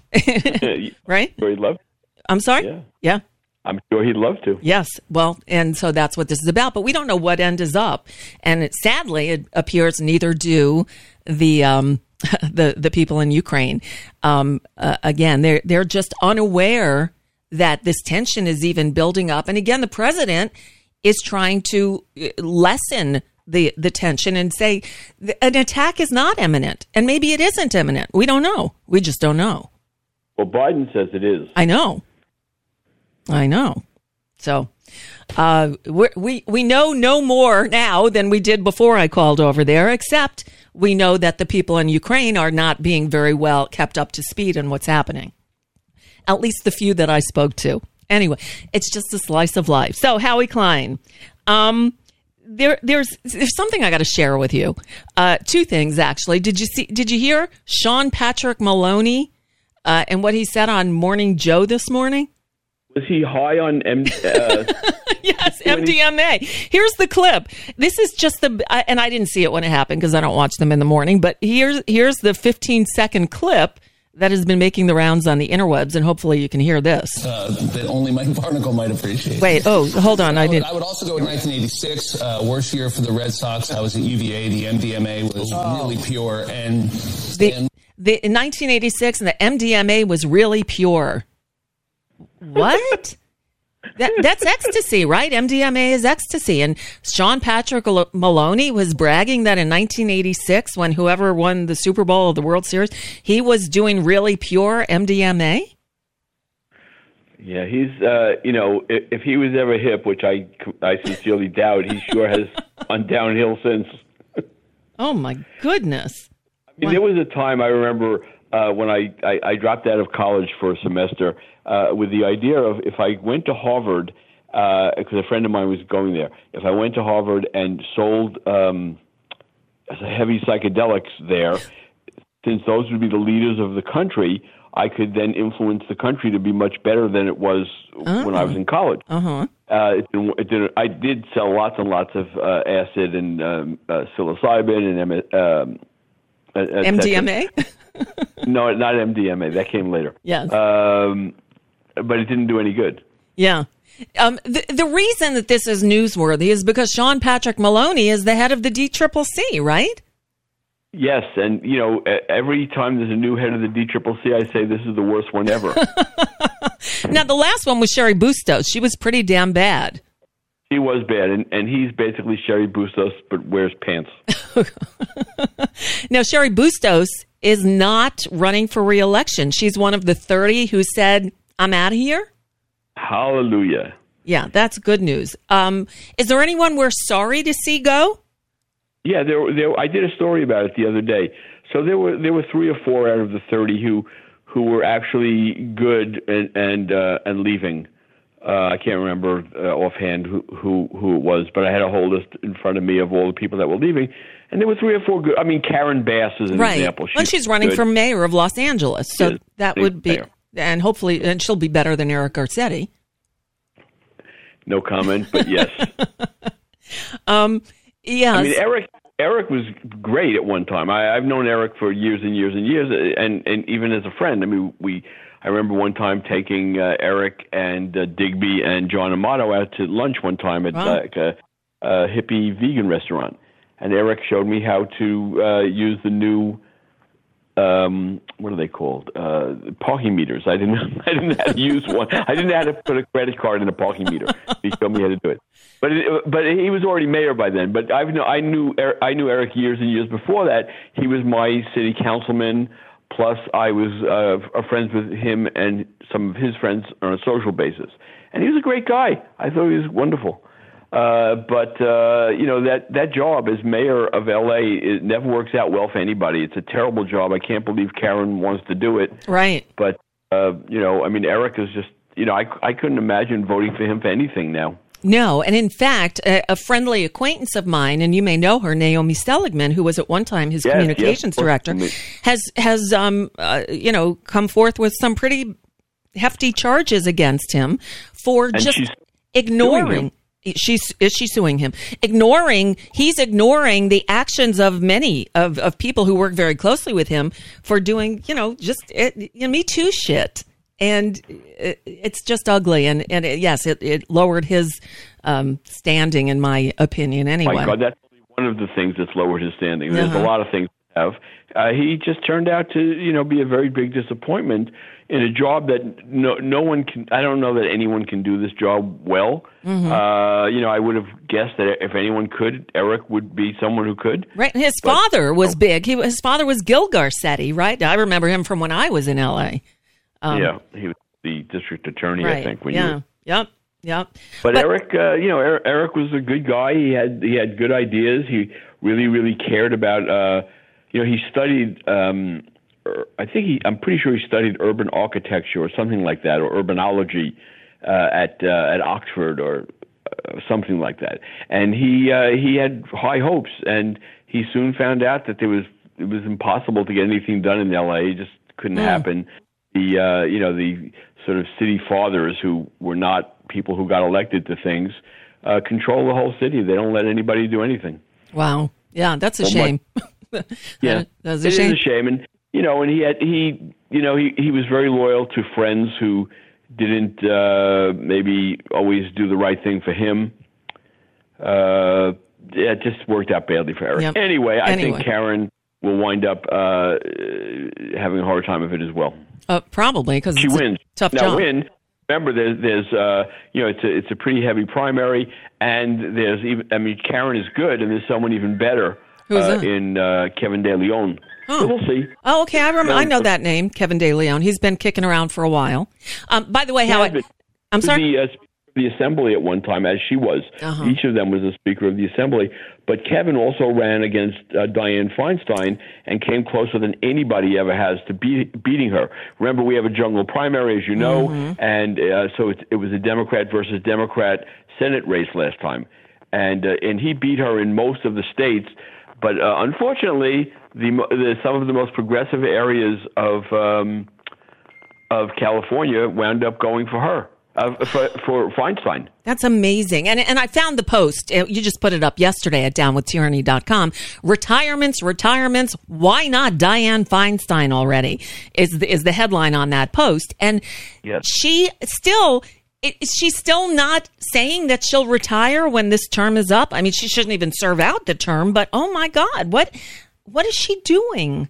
Right? Sure he'd love to. I'm sorry? Yeah. Yeah. I'm sure he'd love to. Yes. Well, and so that's what this is about. But we don't know what end is up. And it, sadly, it appears neither do the um, the the people in Ukraine. Um, uh, again, they're they're just unaware that this tension is even building up. And again, the president is trying to lessen the the tension and say an attack is not imminent, and maybe it isn't imminent. We don't know. We just don't know. Well, Biden says it is. I know. I know. So uh, we're, we we know no more now than we did before I called over there, except we know that the people in Ukraine are not being very well kept up to speed on what's happening. At least the few that I spoke to. Anyway, it's just a slice of life. So, Howie Klein, um, there there's there's something I got to share with you. Uh, two things actually. Did you see? Did you hear Sean Patrick Maloney uh, and what he said on Morning Joe this morning? Was he high on M- uh, Yes, M D M A. Here's the clip. This is just the, and I didn't see it when it happened because I don't watch them in the morning, but here's here's the fifteen second clip that has been making the rounds on the interwebs, and hopefully you can hear this. Uh, that only Mike Barnicle might appreciate. Wait, oh, hold on. I, I would, did. I would also go with nineteen eighty-six, uh, worst year for the Red Sox. I was at U V A. The M D M A was oh. really pure. And, the, and the, in nineteen eighty-six, and the M D M A was really pure. What? that, that's ecstasy, right? M D M A is ecstasy. And Sean Patrick Maloney was bragging that in nineteen eighty-six, when whoever won the Super Bowl or the World Series, he was doing really pure M D M A. Yeah, he's, uh, you know, if, if he was ever hip, which I, I sincerely doubt, he sure has on downhill since. Oh, my goodness. I mean, there was a time I remember uh, when I, I, I dropped out of college for a semester uh, with the idea of if I went to Harvard, because uh, a friend of mine was going there, if I went to Harvard and sold um, heavy psychedelics there, since those would be the leaders of the country, I could then influence the country to be much better than it was oh. when I was in college. Uh-huh. Uh, it didn't, it didn't, I did sell lots and lots of uh, acid and um, uh, psilocybin and um, M D M A? No, not M D M A. That came later. Yes. Um, but it didn't do any good. Yeah. Um, the, the reason that this is newsworthy is because Sean Patrick Maloney is the head of the D C C C, right? Yes, and, you know, every time there's a new head of the D C C C, I say this is the worst one ever. Now, the last one was Sherry Bustos. She was pretty damn bad. He was bad, and, and he's basically Sherry Bustos, but wears pants. Now, Sherry Bustos is not running for re-election. She's one of the thirty who said, I'm out of here. Hallelujah. Yeah, that's good news. Um, is there anyone we're sorry to see go? Yeah, there, there. I did a story about it the other day. So there were there were three or four out of the thirty who who were actually good and and uh, and leaving. Uh, I can't remember uh, offhand who, who who it was, but I had a whole list in front of me of all the people that were leaving, and there were three or four good. I mean, Karen Bass is an right. example. She's, well, she's running good. for mayor of Los Angeles, so Yes, that would be, mayor. and hopefully, and she'll be better than Eric Garcetti. No comment, but yes. um, yeah. I mean, Eric. Eric was great at one time. I, I've known Eric for years and years and years, and, and even as a friend. I mean, we. I remember one time taking uh, Eric and uh, Digby and John Amato out to lunch one time at wow. like a, a hippie vegan restaurant, and Eric showed me how to uh, use the new. Um, what are they called? Uh, parking meters. I didn't. I didn't know how to use one. I didn't know how to put a credit card in a parking meter. He showed me how to do it. But it, but he was already mayor by then. But I've know I knew I knew Eric years and years before that. He was my city councilman. Plus, I was uh, friends with him and some of his friends on a social basis, and he was a great guy. I thought he was wonderful. Uh, but, uh, you know, that, that job as mayor of L A, it never works out well for anybody. It's a terrible job. I can't believe Karen wants to do it. Right. But, uh, you know, I mean, Eric is just, you know, I, I couldn't imagine voting for him for anything now. No, and in fact, a, a friendly acquaintance of mine, and you may know her, Naomi Seligman, who was at one time his yes, communications yes, director, has has um uh, you know come forth with some pretty hefty charges against him for And just she's ignoring. She's is she suing him? Ignoring he's ignoring the actions of many of, of people who work very closely with him for doing you know just it, you know, Me Too shit. And it, it's just ugly. And, and it, yes, it, it lowered his um, standing, in my opinion, anyway. My God, that's only one of the things that's lowered his standing. There's Uh-huh. a lot of things to have. Uh, he just turned out to, you know, be a very big disappointment in a job that no no one can, I don't know that anyone can do this job well. Mhm. Uh, you know, I would have guessed that if anyone could, Eric would be someone who could. Right. And his But- father was big. He, his father was Gil Garcetti, right? I remember him from when I was in L A. Um, yeah, he was the district attorney, right. I think. When yeah. you were, Yep. Yep. But, Eric, uh, you know, Eric, Eric was a good guy. He had he had good ideas. He really, really cared about. Uh, you know, he studied. Um, er, I think he. I'm pretty sure he studied urban architecture or something like that, or urbanology uh, at uh, at Oxford or uh, something like that. And he uh, he had high hopes, and he soon found out that there was it was impossible to get anything done in L A. It just couldn't Mm. happen. The uh, you know the sort of city fathers who were not people who got elected to things uh, control the whole city. They don't let anybody do anything. Wow. Yeah, that's a Well, shame. Yeah, That's it a is shame. a shame, and you know, and he had he you know he he was very loyal to friends who didn't uh, maybe always do the right thing for him. Uh, yeah, it just worked out badly for Eric. Yep. Anyway, I Anyway. think Karen will wind up uh, having a hard time of it as well. Uh, probably because She wins. Tough now job. win. Remember, there's, there's, uh, you know, it's a, it's a pretty heavy primary, and there's even, I mean, Karen is good, and there's someone even better Who's uh, that? in uh, Kevin De Leon. Oh. So we'll see. Oh, okay. I remember. I know that name, Kevin De Leon. He's been kicking around for a while. Um, by the way, how I, I'm sorry. The, uh, Speaker of the Assembly at one time, as she was. Uh-huh. Each of them was a Speaker of the Assembly. But Kevin also ran against uh, Dianne Feinstein and came closer than anybody ever has to beat, beating her. Remember, we have a jungle primary, as you know, Mm-hmm. and uh, so it, it was a Democrat versus Democrat Senate race last time. And uh, and he beat her in most of the states. But uh, unfortunately, the, the some of the most progressive areas of um, of California wound up going for her. Uh, for, for Feinstein. That's amazing. And and I found the post. Uh, You just put it up yesterday at down with tyranny dot com. Retirements, retirements. Why not Dianne Feinstein already is the, is the headline on that post. And Yes. she still, is she still not saying that she'll retire when this term is up? I mean, she shouldn't even serve out the term, but oh my God, what what is she doing?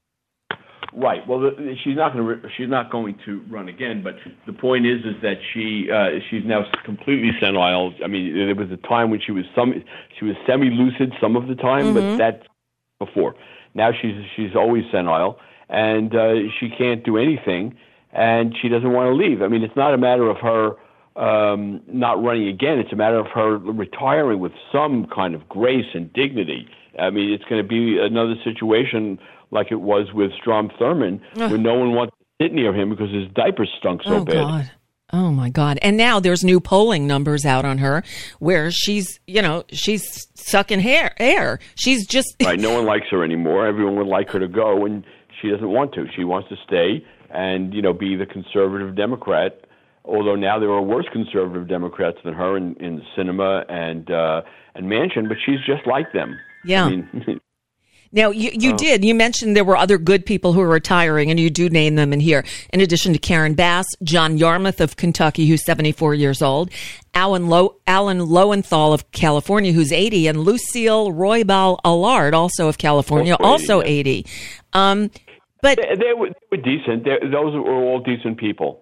Right. Well, the, she's not going to. She's not going to run again. But the point is, is that she uh, she's now completely senile. I mean, there was a time when she was some she was semi-lucid some of the time, Mhm. but that's before. Now she's she's always senile, and uh, she can't do anything, and she doesn't want to leave. I mean, it's not a matter of her um, not running again. It's a matter of her retiring with some kind of grace and dignity. I mean, it's going to be another situation like it was with Strom Thurmond, Ugh. where no one wants to sit near him because his diapers stunk so oh bad. God. Oh my God. And now there's new polling numbers out on her where she's, you know, she's sucking hair, air. She's just Right, no one likes her anymore. Everyone would like her to go, and she doesn't want to. She wants to stay and, you know, be the conservative Democrat, although now there are worse conservative Democrats than her in, in Sinema and, uh, and Manchin, but she's just like them. Yeah. I mean, Now, you, you Oh. did. You mentioned there were other good people who are retiring, and you do name them in here. In addition to Karen Bass, John Yarmouth of Kentucky, who's seventy-four years old, Alan, Lo- Alan Lowenthal of California, who's eighty, and Lucille Roybal Allard, also of California, Also also eighty, eighty. Um, but they, they, were, they were decent. They, those were all decent people.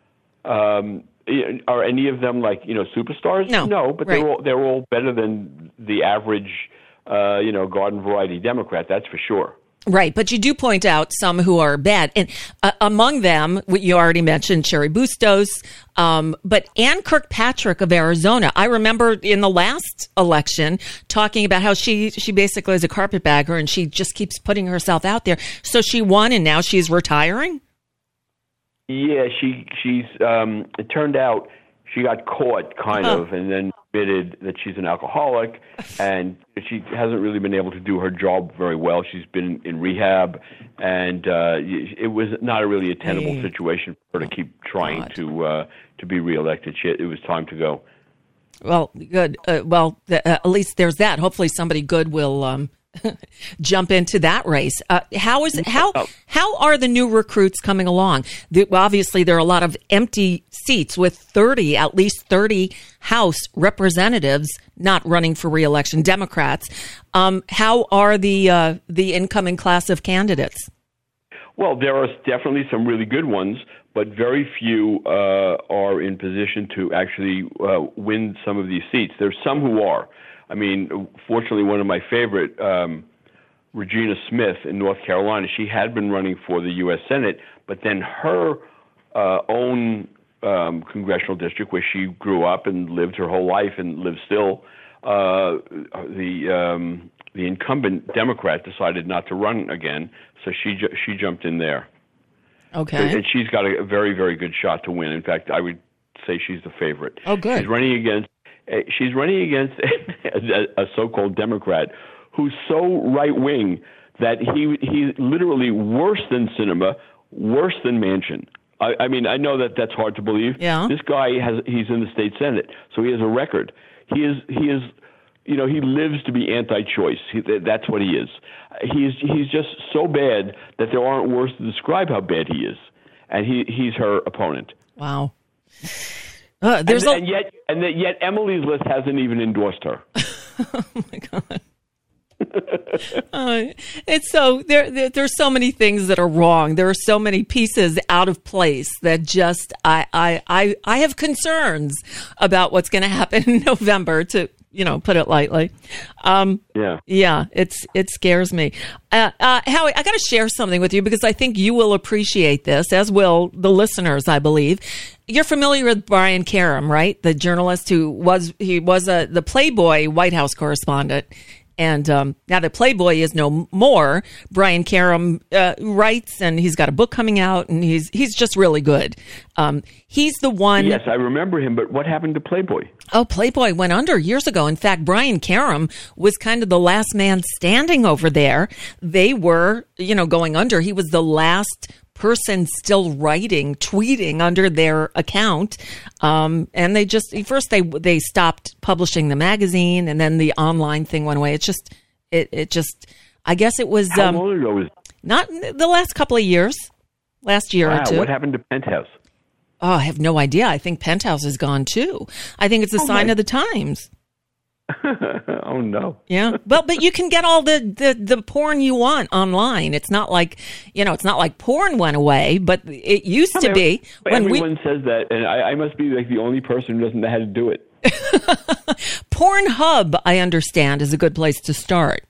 Um, are any of them like, you know, superstars? No, no, but right. they're all they're all better than the average, uh, you know, garden variety Democrat. That's for sure. Right, but you do point out some who are bad, and uh, among them, what you already mentioned, Sherry Bustos, um, but Ann Kirkpatrick of Arizona. I remember in the last election talking about how she she basically is a carpetbagger, and she just keeps putting herself out there. So she won, and now she's retiring. Yeah, she she's. Um, it turned out she got caught, kind Oh. of, and then admitted that she's an alcoholic, and she hasn't really been able to do her job very well. She's been in rehab, and uh, it was not a really a tenable hey. situation for her to keep trying God. to uh, to be reelected. She, it was time to go. Well, good. Uh, well, the, uh, at least there's that. Hopefully, somebody good will um, jump into that race. Uh, how is how how are the new recruits coming along? The, well, obviously, there are a lot of empty seats with thirty, at least thirty House representatives not running for reelection, Democrats. Um, how are the uh, the incoming class of candidates? Well, there are definitely some really good ones, but very few uh, are in position to actually uh, win some of these seats. There's some who are. I mean, fortunately, one of my favorite, um, Regina Smith in North Carolina, she had been running for the U S Senate, but then her uh, own um, congressional district, where she grew up and lived her whole life and lives still, uh, the um, the incumbent Democrat decided not to run again, so she ju- she jumped in there. Okay. So, and she's got a very, very good shot to win. In fact, I would say she's the favorite. Oh, good. She's running against she's running against a, a so-called Democrat who's so right-wing that he he's literally worse than Sinema, worse than Manchin. I, I mean, I know that that's hard to believe. Yeah. This guy has he's in the state Senate, so he has a record. He is he is. You know, he lives to be anti-choice. He, that's what he is. He's he's just so bad that there aren't words to describe how bad he is, and he he her opponent. Wow. Uh, there's and, a... and yet and that yet Emily's list hasn't even endorsed her. Oh my God. uh, it's so there, there. There's so many things that are wrong. There are so many pieces out of place that just I I I, I have concerns about what's going to happen in November. To you know, put it lightly. Um, yeah, yeah. It's it scares me. Uh, uh, Howie, I got to share something with you because I think you will appreciate this, as will the listeners. I believe you're familiar with Brian Karem, right? The journalist who was he was a the Playboy White House correspondent. And um, now that Playboy is no more, Brian Karem uh, writes, and he's got a book coming out, and he's he's just really good. Um, he's the one. Yes, I remember him, but what happened to Playboy? Oh, Playboy went under years ago. In fact, Brian Karem was kind of the last man standing over there. They were, you know, going under. He was the last person still writing, tweeting under their account. Um, and they just, first they, they stopped publishing the magazine, and then the online thing went away. It's just, it, it just, I guess it was, How um, long ago was not the last couple of years, last year wow, or two. What happened to Penthouse? Oh, I have no idea. I think Penthouse is gone too. I think it's a oh sign my. of the times. Oh no! Yeah, well, but you can get all the, the, the porn you want online. It's not like you know, it's not like porn went away, but it used to be. But when everyone we, says that, and I, I must be like the only person who doesn't know how to do it. Pornhub, I understand, is a good place to start.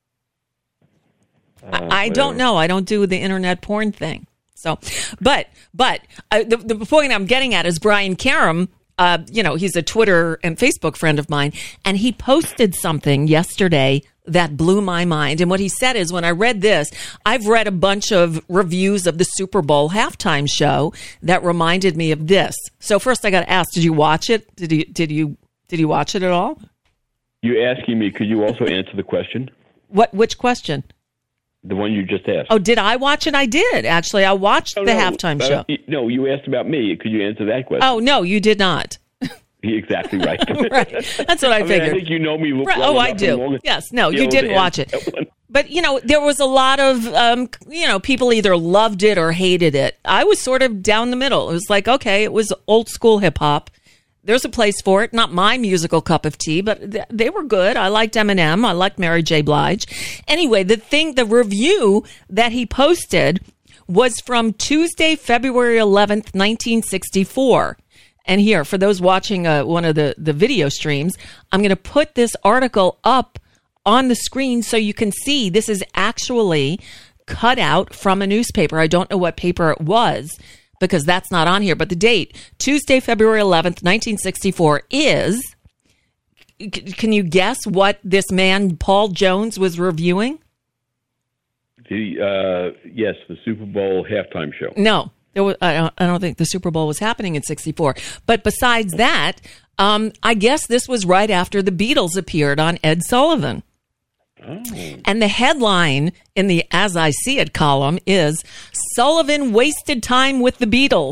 Uh, I, I don't know. I don't do the internet porn thing. So, but but uh, the, the point I'm getting at is Brian Karem. Uh, you know, he's a Twitter and Facebook friend of mine, and he posted something yesterday that blew my mind. And what he said is, when I read this, I've read a bunch of reviews of the Super Bowl halftime show that reminded me of this. So first, I got to ask: did you watch it? Did you did you did you watch it at all? You asking me? Could you also answer the question? What? Which question? The one you just asked. Oh, did I watch it? I did, actually. I watched no, the no, halftime uh, show. No, you asked about me. Could you answer that question? Oh, no, you did not. Exactly right. Right. That's what I, I mean, figured. I think you know me well right. enough Oh, I do. Yes. No, you didn't watch it. But, you know, there was a lot of, um, you know, people either loved it or hated it. I was sort of down the middle. It was like, okay, it was old school hip hop. There's a place for it. Not my musical cup of tea, but th- they were good. I liked Eminem. I liked Mary J. Blige. Anyway, the thing, the review that he posted was from Tuesday, February eleventh, nineteen sixty-four. And here, for those watching uh, one of the, the video streams, I'm going to put this article up on the screen so you can see this is actually cut out from a newspaper. I don't know what paper it was, because that's not on here. But the date, Tuesday, February eleventh, nineteen sixty-four, is, c- can you guess what this man, Paul Jones, was reviewing? The uh, yes, the Super Bowl halftime show. No, there was, I, don't, I don't think the Super Bowl was happening in sixty-four. But besides that, Um, I guess this was right after the Beatles appeared on Ed Sullivan. Oh. And the headline in the As I See It column is, Sullivan wasted time with the Beatles.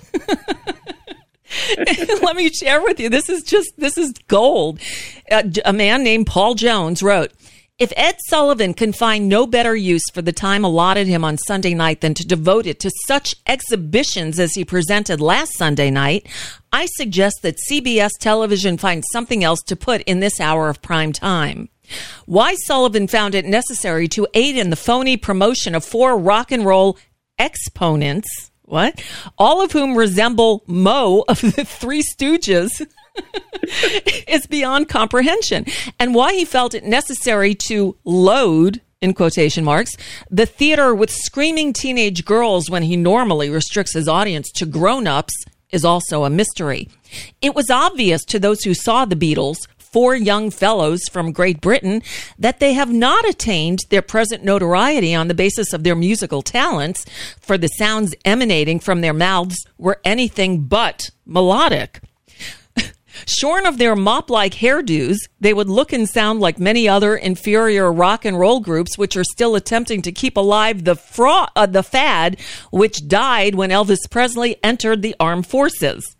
Let me share with you. This is just, this is gold. Uh, a man named Paul Jones wrote, if Ed Sullivan can find no better use for the time allotted him on Sunday night than to devote it to such exhibitions as he presented last Sunday night, I suggest that C B S television find something else to put in this hour of prime time. Why Sullivan found it necessary to aid in the phony promotion of four rock and roll exponents, what? All of whom resemble Moe of the Three Stooges, is beyond comprehension. And why he felt it necessary to load, in quotation marks, the theater with screaming teenage girls when he normally restricts his audience to grown-ups is also a mystery. It was obvious to those who saw the Beatles, four young fellows from Great Britain, that they have not attained their present notoriety on the basis of their musical talents, for the sounds emanating from their mouths were anything but melodic. Shorn of their mop-like hairdos, they would look and sound like many other inferior rock and roll groups which are still attempting to keep alive the fra- uh, the fad which died when Elvis Presley entered the armed forces.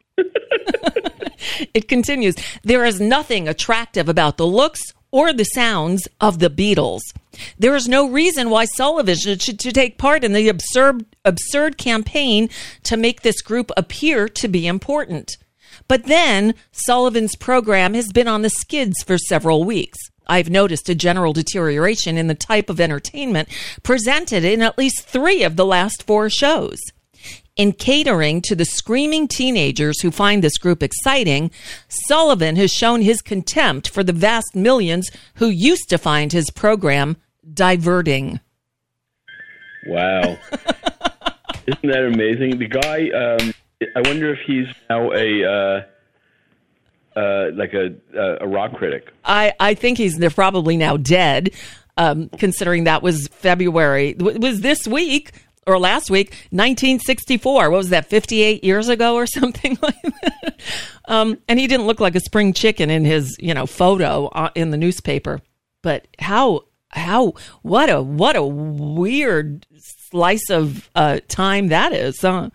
It continues, there is nothing attractive about the looks or the sounds of the Beatles. There is no reason why Sullivan should, should take part in the absurd, absurd campaign to make this group appear to be important. But then Sullivan's program has been on the skids for several weeks. I've noticed a general deterioration in the type of entertainment presented in at least three of the last four shows. In catering to the screaming teenagers who find this group exciting, Sullivan has shown his contempt for the vast millions who used to find his program diverting. Wow. Isn't that amazing? The guy, um, I wonder if he's now a uh, uh, like a, a rock critic. I, I think he's they're probably now dead, um, considering that was February. It was this week or last week, nineteen sixty-four. What was that, fifty-eight years ago or something like that? Um, and he didn't look like a spring chicken in his, you know, photo uh, in the newspaper. But how, how, what a, what a weird slice of uh, time that is, huh?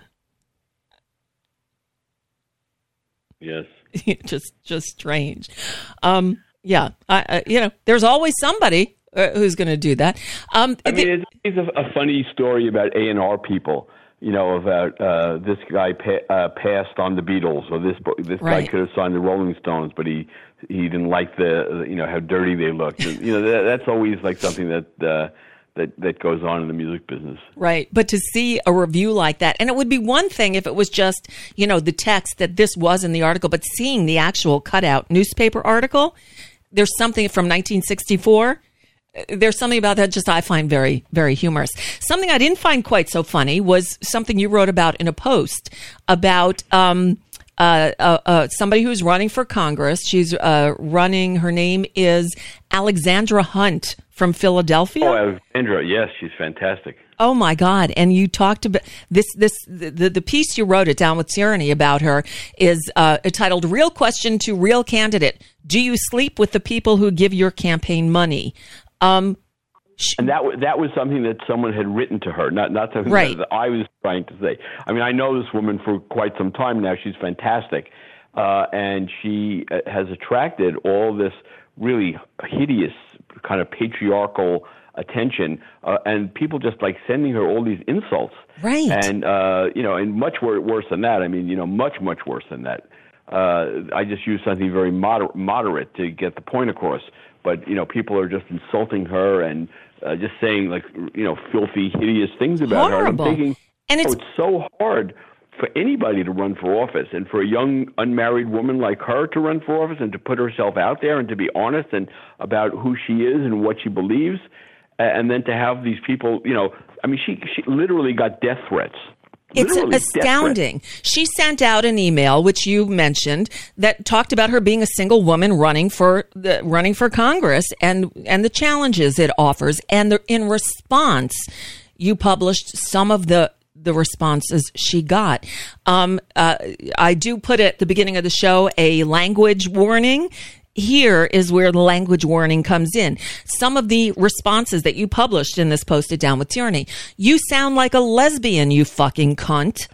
Yes. just, just strange. Um, yeah. I, I, you know, there's always somebody uh, who's going to do that. Um, I mean, it's, it's a, a funny story about A and R people, you know, about uh, this guy pa- uh, passed on the Beatles, or this this right. guy could have signed the Rolling Stones, but he he didn't like the, you know, how dirty they looked. You know, that, that's always like something that uh, that that goes on in the music business. Right. But to see a review like that, and it would be one thing if it was just, you know, the text that this was in the article, but seeing the actual cutout newspaper article, there's something from nineteen sixty-four. There's something about that just I find very, very humorous. Something I didn't find quite so funny was something you wrote about in a post about um, uh, uh, uh, somebody who's running for Congress. She's uh, running, her name is Alexandra Hunt from Philadelphia. Oh, Alexandra, yes, she's fantastic. Oh my God! And you talked about this. This the the piece you wrote it down with tyranny about her is uh, titled "Real Question to Real Candidate: Do you sleep with the people who give your campaign money?" Um, sh- and that w- that was something that someone had written to her, not not something right. that I was trying to say. I mean, I know this woman for quite some time now. She's fantastic, uh, and she uh, has attracted all this really hideous kind of patriarchal attention, uh, and people just like sending her all these insults. Right. And, uh, you know, and much wor- worse than that. I mean, you know, much, much worse than that. Uh, I just use something very moder- moderate to get the point across. But, you know, people are just insulting her and uh, just saying, like, you know, filthy, hideous things about Horrible. her. And I'm thinking, and it's, oh, it's so hard for anybody to run for office, and for a young unmarried woman like her to run for office and to put herself out there and to be honest and about who she is and what she believes, and then to have these people, you know, I mean, she she literally got death threats. It's Literally astounding. She sent out an email, which you mentioned, that talked about her being a single woman running for the, running for Congress and and the challenges it offers. And the, in response, you published some of the the responses she got. Um, uh, I do put at the beginning of the show a language warning. Here is where the language warning comes in. Some of the responses that you published in this post at Down with Tyranny. You sound like a lesbian, you fucking cunt.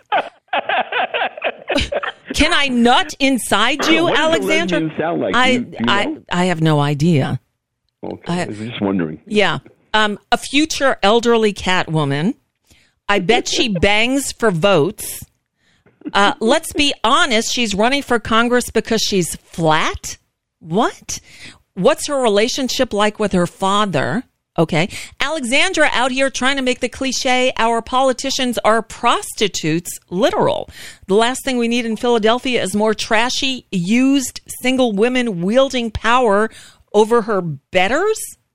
Can I nut inside you, what Alexandra? What does a lesbian sound like? I, Do you, do you I, know? I have no idea. Okay, I, I was just wondering. Yeah. Um, a future elderly cat woman. I bet she bangs for votes. Uh, let's be honest. She's running for Congress because she's flat. What? What's her relationship like with her father? Okay. Alexandra out here trying to make the cliche, our politicians are prostitutes, literal. The last thing we need in Philadelphia is more trashy, used single women wielding power over her betters?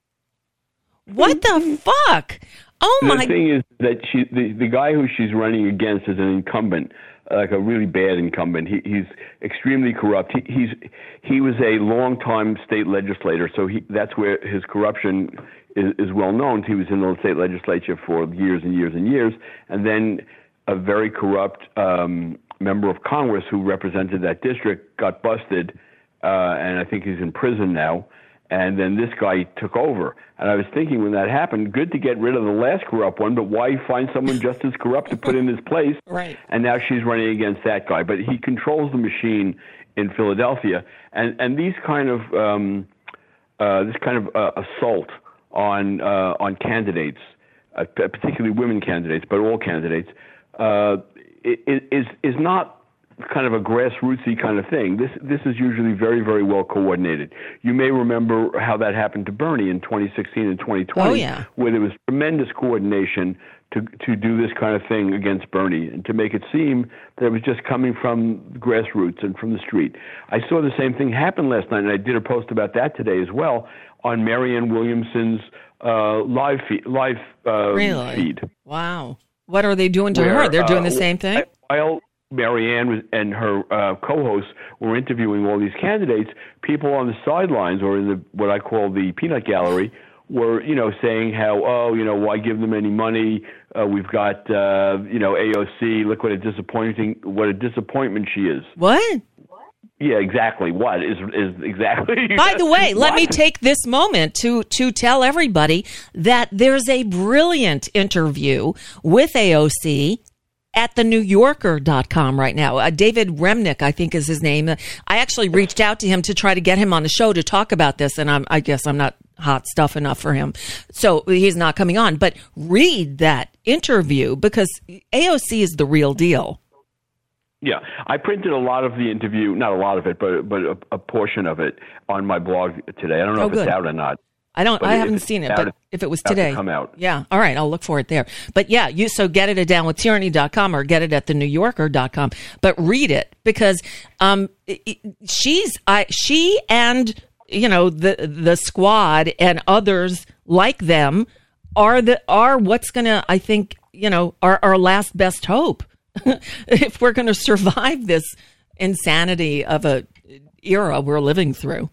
What the fuck? Oh, the my... The thing is that she, the, the guy who she's running against is an incumbent, like a really bad incumbent. He, he's extremely corrupt. He, he's he was a long-time state legislator, so he, that's where his corruption is, is well known. He was in the state legislature for years and years and years, and then a very corrupt um, member of Congress who represented that district got busted, uh, and I think he's in prison now. And then this guy took over. And I was thinking when that happened, good to get rid of the last corrupt one, but why find someone just as corrupt to put in his place? Right. And now she's running against that guy. But he controls the machine in Philadelphia. And and these kind of um, uh, this kind of uh, assault on uh, on candidates, uh, particularly women candidates, but all candidates, uh, is is not kind of a grassrootsy kind of thing. This this is usually very, very well coordinated. You may remember how that happened to Bernie in twenty sixteen and twenty twenty, oh, yeah. where there was tremendous coordination to to do this kind of thing against Bernie and to make it seem that it was just coming from grassroots and from the street. I saw the same thing happen last night, and I did a post about that today as well on Marianne Williamson's uh, live feed. Live uh, really? feed. Wow. What are they doing to where, her? They're doing the uh, same thing? While Marianne and her uh, co-hosts were interviewing all these candidates, people on the sidelines or in the what I call the peanut gallery were, you know, saying how, oh, you know, why give them any money? Uh, we've got, uh, you know, A O C. Look what a disappointing, what a disappointment she is. What? Yeah, exactly. What is is exactly? By the way, let What? me take this moment to to tell everybody that there's a brilliant interview with A O C at the new yorker dot com right now. Uh, David Remnick, I think is his name. Uh, I actually reached out to him to try to get him on the show to talk about this, and I'm, I guess I'm not hot stuff enough for him. So he's not coming on. But read that interview because A O C is the real deal. Yeah, I printed a lot of the interview, not a lot of it, but but a, a portion of it on my blog today. I don't know Oh, if good. it's out or not. I don't. But I if haven't it's seen it, out, but it's if it was about to today, come out. Yeah. All right. I'll look for it there. But yeah, you so get it at down with tyranny dot com or get it at the new yorker dot com. But read it because um, it, it, she's I she and you know the the squad and others like them are the are what's gonna I think you know our our last best hope if we're going to survive this insanity of a era we're living through.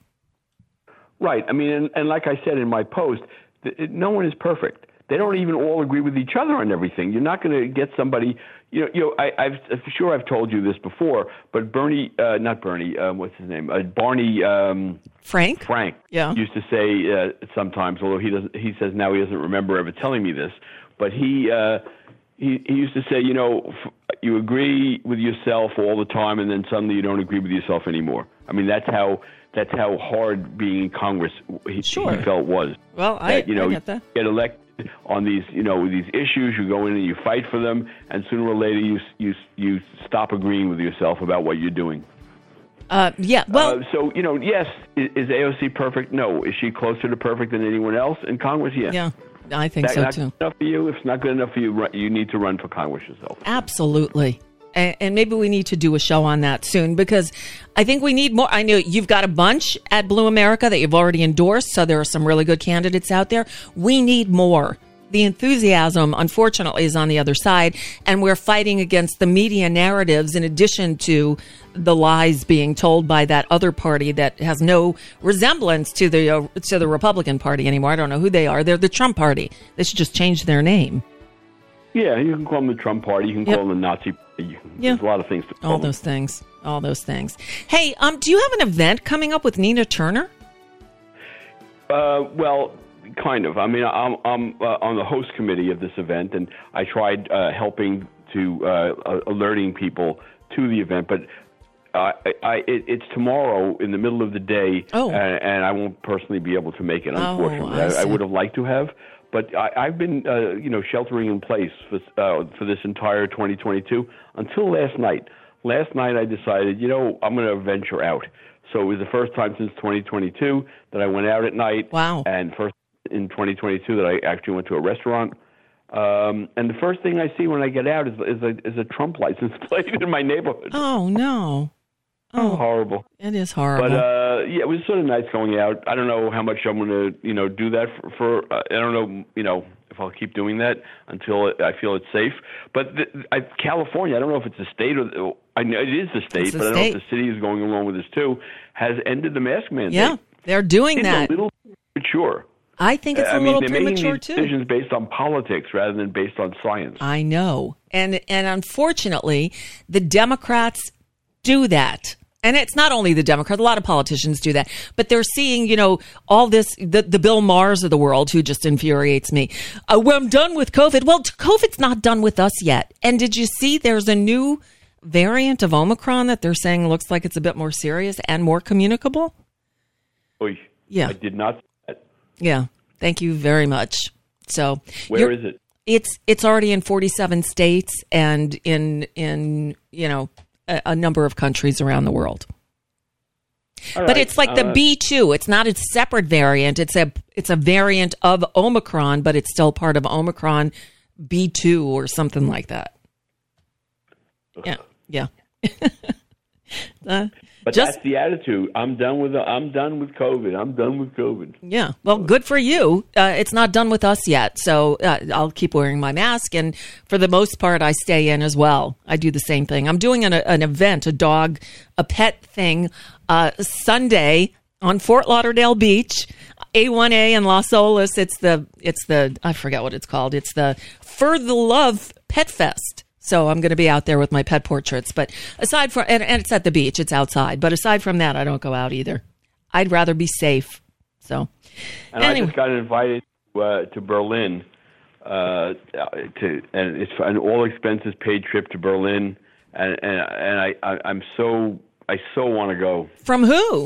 Right. I mean, and, and like I said in my post, th- it, no one is perfect. They don't even all agree with each other on everything. You're not going to get somebody, you know, you know I, I've, I'm sure I've told you this before, but Bernie, uh, not Bernie, um, what's his name? Uh, Barney um, Frank? Frank Yeah. used to say uh, sometimes, although he doesn't, he says now he doesn't remember ever telling me this, but he, uh, he, he used to say, you know, f- you agree with yourself all the time, and then suddenly you don't agree with yourself anymore. I mean, that's how that's how hard being in Congress he, Sure. he felt was. Well, I, that, you know, I get that. you get elected on these, you know, these issues. You go in and you fight for them, and sooner or later you you you stop agreeing with yourself about what you're doing. Uh, yeah. Well, uh, so you know, yes, is, is A O C perfect? No. Is she closer to perfect than anyone else in Congress? Yeah. Yeah, I think That's so not too. good enough for you. If it's not good enough for you, run- you need to run for Congress yourself. Absolutely. And, and maybe we need to do a show on that soon because I think we need more. I know you've got a bunch at Blue America that you've already endorsed, so there are some really good candidates out there. We need more. The enthusiasm, unfortunately, is on the other side, and we're fighting against the media narratives in addition to the lies being told by that other party that has no resemblance to the uh, to the Republican Party anymore. I don't know who they are. They're the Trump Party. They should just change their name. Yeah, you can call them the Trump Party. You can Yep. call them the Nazi Party. You, Yeah. There's a lot of things to call All them. those things. All those things. Hey, um, do you have an event coming up with Nina Turner? Uh, well, kind of. I mean, I'm, I'm uh, on the host committee of this event, and I tried uh, helping to uh, alerting people to the event, but uh, I, I, it, it's tomorrow in the middle of the day, Oh. and, and I won't personally be able to make it, Oh, unfortunately. I I, I see. would have liked to have, but I, I've been, uh, you know, sheltering in place for, uh, for this entire twenty twenty-two until last night. Last night I decided, you know, I'm going to venture out. So it was the first time since twenty twenty-two that I went out at night. Wow. And first in twenty twenty-two that I actually went to a restaurant. Um, and the first thing I see when I get out is, is, a, is a Trump license plate in my neighborhood. Oh, no. Oh, horrible. It is horrible. But, uh, yeah, it was sort of nice going out. I don't know how much I'm going to, you know, do that for, for uh, I don't know, you know, if I'll keep doing that until I feel it's safe. But the, I, California, I don't know if it's a state or, I know it is the state, It's the but I don't know state. if the city is going along with this too, has ended the mask mandate. Yeah, they're doing it's that. a little mature. I think it's I a mean, little they're premature, making these too. decisions based on politics rather than based on science. I know. And and unfortunately, the Democrats do that. And it's not only the Democrats, a lot of politicians do that. But they're seeing, you know, all this, the, the Bill Maher's of the world, who just infuriates me. Uh, well, I'm done with COVID. Well, COVID's not done with us yet. And did you see there's a new variant of Omicron that they're saying looks like it's a bit more serious and more communicable? Oy, Yeah. I did not see that. Yeah. Thank you very much. So Where you're- is it? It's it's already in forty-seven states and in in you know a, a number of countries around the world. All But right, it's like the uh, B two. It's not a separate variant. It's a it's a variant of Omicron, but it's still part of Omicron B two or something like that. Yeah, yeah. uh, But just that's the attitude. I'm done with. I'm done with COVID. I'm done with COVID. Yeah. Well, good for you. Uh, it's not done with us yet. So uh, I'll keep wearing my mask. And for the most part, I stay in as well. I do the same thing. I'm doing an, an event, a dog, a pet thing, uh, Sunday on Fort Lauderdale Beach, A one A in Las Olas. It's the, it's the, I forget what it's called. It's the For the Love Pet Fest. So I'm going to be out there with my pet portraits. But aside from, and, and it's at the beach, it's outside. But aside from that, I don't go out either. I'd rather be safe. So, And anyway. I just got invited uh, to Berlin, uh, to and it's an all expenses paid trip to Berlin, and and, and I, I I'm so I so want to go. From who?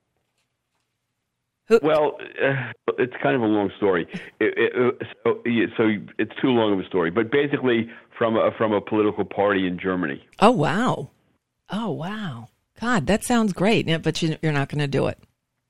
Well, uh, it's kind of a long story. It, it, so, yeah, so it's too long of a story, but basically from a, from a political party in Germany. Oh, wow. Oh, wow. God, that sounds great. Yeah, but you, you're not going to do it.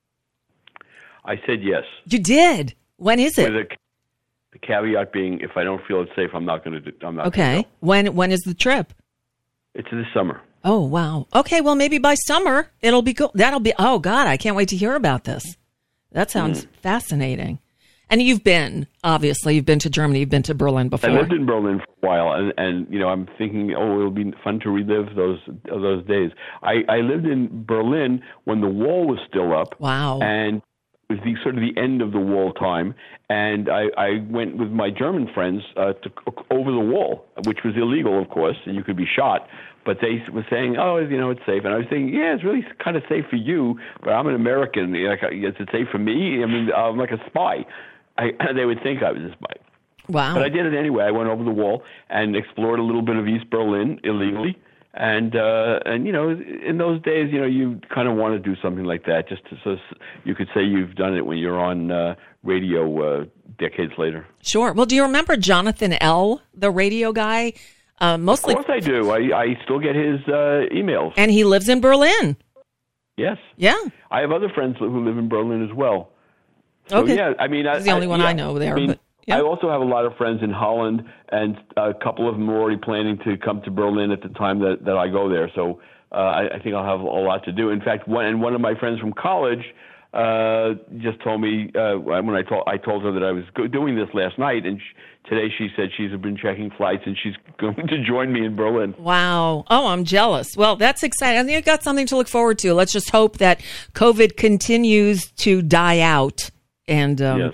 I said yes. You did. When is it? With a, the caveat being, if I don't feel it's safe, I'm not going to. I'm not. Okay. Gonna go. When when is the trip? It's this summer. Oh, wow. Okay, well, maybe by summer it'll be cool. That'll be, oh, God, I can't wait to hear about this. That sounds Mm. fascinating. And you've been, obviously, you've been to Germany, you've been to Berlin before. I lived in Berlin for a while, and, and you know, I'm thinking, oh, it'll be fun to relive those those days. I, I lived in Berlin when the wall was still up. Wow. And it was the sort of the end of the wall time, and I, I went with my German friends uh, to over the wall, which was illegal, of course, and you could be shot. But they were saying, oh, you know, it's safe. And I was thinking, yeah, it's really kind of safe for you, but I'm an American. Like, is it safe for me? I mean, I'm like a spy. I, they would think I was a spy. Wow. But I did it anyway. I went over the wall and explored a little bit of East Berlin illegally. And, uh, and you know, in those days, you know, you kind of want to do something like that just to, so you could say you've done it when you're on uh, radio uh, decades later. Sure. Well, do you remember Jonathan L., the radio guy? Uh, mostly, Of course I do. I, I still get his uh, emails. And he lives in Berlin. Yes. Yeah. I have other friends who live in Berlin as well. So, Okay. yeah, I mean, He's I, the only I, one yeah, I know there, I mean, but, yeah. I also have a lot of friends in Holland, and a couple of them are already planning to come to Berlin at the time that, that I go there. So uh, I, I think I'll have a lot to do. In fact, one and one of my friends from college uh, just told me uh, when I told I told her that I was go- doing this last night, and sh- today she said she's been checking flights and she's going to join me in Berlin. Wow. Oh, I'm jealous. Well, that's exciting. I think you've got something to look forward to. Let's just hope that COVID continues to die out. And, um, Yes.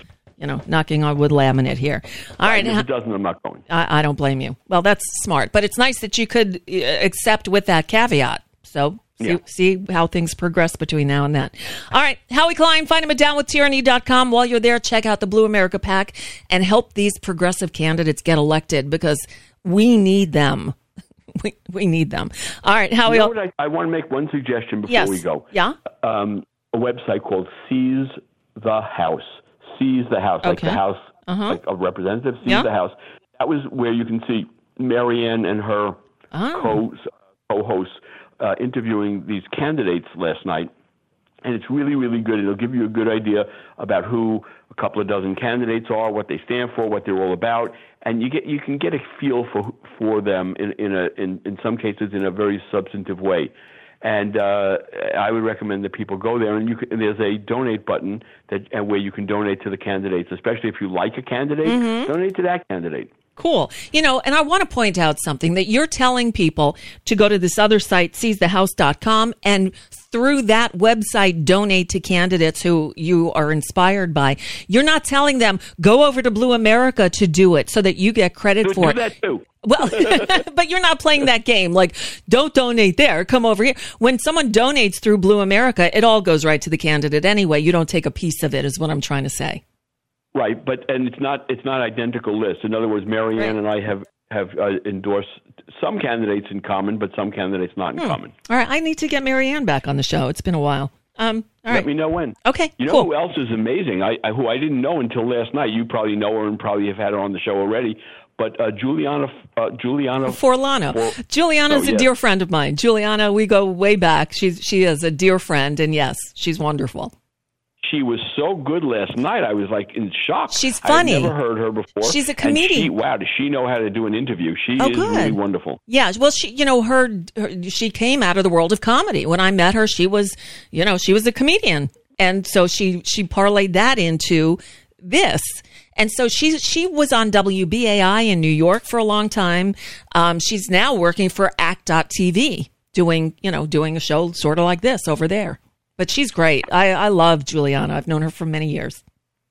you know, knocking on wood laminate here. All right. If it doesn't, I'm not going. I, I don't blame you. Well, that's smart. But it's nice that you could uh, accept with that caveat. So see, Yeah. see how things progress between now and then. All right. Howie Klein, find him at down with tyranny dot com. While you're there, check out the Blue America PAC and help these progressive candidates get elected because we need them. We we need them. All right, Howie. You know what I, I want to make one suggestion before Yes. we go. Yeah? Um, a website called Seize the House. Seize the House, like Okay. the House, Uh-huh. like a representative. Seize Yeah. the House. That was where you can see Marianne and her Oh. co co-hosts uh, interviewing these candidates last night. And it's really, really good. It'll give you a good idea about who a couple of dozen candidates are, what they stand for, what they're all about, and you get you can get a feel for for them in in a in, in some cases in a very substantive way. And uh, I would recommend that people go there. And you can, there's a donate button that and where you can donate to the candidates, especially if you like a candidate. Mhm. Donate to that candidate. Cool. You know, and I want to point out something that you're telling people to go to this other site, seize the house dot com, and through that website, donate to candidates who you are inspired by. You're not telling them, go over to Blue America to do it so that you get credit Do, for do it. that too. Well, but you're not playing that game. Like, don't donate there. Come over here. When someone donates through Blue America, it all goes right to the candidate anyway. You don't take a piece of it, is what I'm trying to say. Right, but and it's not it's not identical lists. In other words, Marianne and I have have uh, endorsed some candidates in common, but some candidates not in Hmm. common. All right. I need to get Marianne back on the show. It's been a while. Um, all Let right. me know when. Okay, You know cool. who else is amazing? I, I who I didn't know until last night. You probably know her and probably have had her on the show already. But uh, Juliana uh, Juliana Forlano. For- Juliana's Oh, a yes. dear friend of mine. Juliana, we go way back. She's she is a dear friend, and yes, she's wonderful. She was so good last night. I was like in shock. She's funny. I've never heard her before. She's a And comedian. she, wow, does she know how to do an interview? She Oh, is good. really wonderful. Yeah, well, she, you know, her, her, she came out of the world of comedy. When I met her, she was, you know, she was a comedian, and so she she parlayed that into this. And so she she was on W B A I in New York for a long time. Um, she's now working for Act dot T V, doing you know doing a show sort of like this over there. But she's great. I, I love Juliana. I've known her for many years.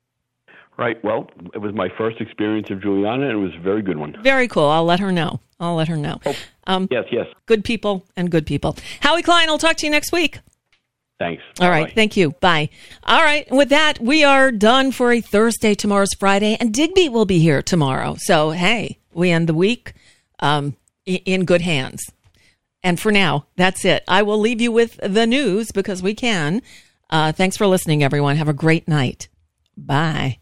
Right. Well, it was my first experience of Juliana, and it was a very good one. Very cool. I'll let her know. I'll let her know. Um, Yes, yes. Good people and good people. Howie Klein, I'll talk to you next week. Thanks. All right. Bye-bye. Thank you. Bye. All right. With that, we are done for a Thursday. Tomorrow's Friday, and Digby will be here tomorrow. So, hey, we end the week um, i- in good hands. And for now, that's it. I will leave you with the news because we can. Uh, thanks for listening, everyone. Have a great night. Bye.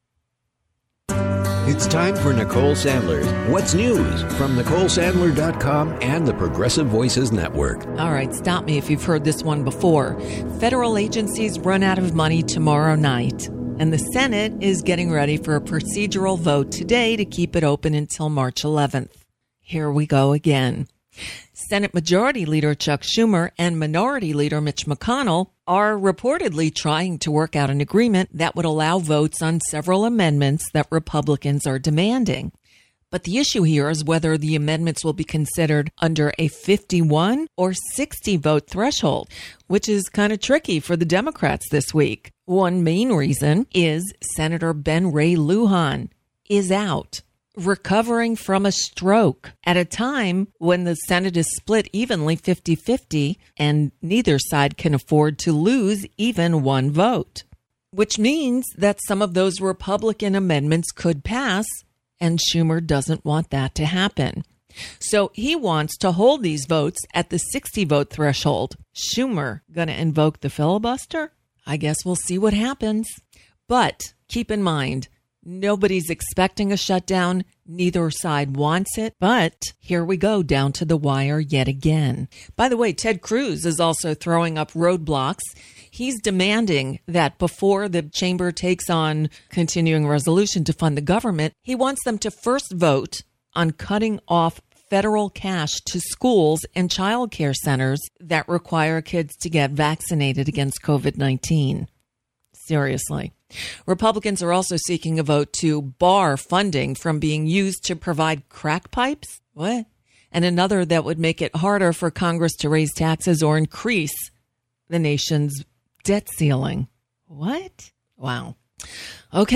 It's time for Nicole Sandler's What's News from Nicole Sandler dot com and the Progressive Voices Network. All right, stop me if you've heard this one before. Federal agencies run out of money tomorrow night, and the Senate is getting ready for a procedural vote today to keep it open until March eleventh. Here we go again. Senate Majority Leader Chuck Schumer and Minority Leader Mitch McConnell are reportedly trying to work out an agreement that would allow votes on several amendments that Republicans are demanding. But the issue here is whether the amendments will be considered under a fifty-one or sixty vote threshold, which is kind of tricky for the Democrats this week. One main reason is Senator Ben Ray Lujan is out, recovering from a stroke at a time when the Senate is split evenly fifty-fifty and neither side can afford to lose even one vote, which means that some of those Republican amendments could pass, and Schumer doesn't want that to happen. So he wants to hold these votes at the sixty vote threshold. Schumer going to invoke the filibuster? I guess we'll see what happens. But keep in mind, nobody's expecting a shutdown. Neither side wants it. But here we go, down to the wire yet again. By the way, Ted Cruz is also throwing up roadblocks. He's demanding that before the chamber takes on continuing resolution to fund the government, he wants them to first vote on cutting off federal cash to schools and child care centers that require kids to get vaccinated against COVID nineteen. Seriously. Republicans are also seeking a vote to bar funding from being used to provide crack pipes. What? And another that would make it harder for Congress to raise taxes or increase the nation's debt ceiling. What? Wow. Okay.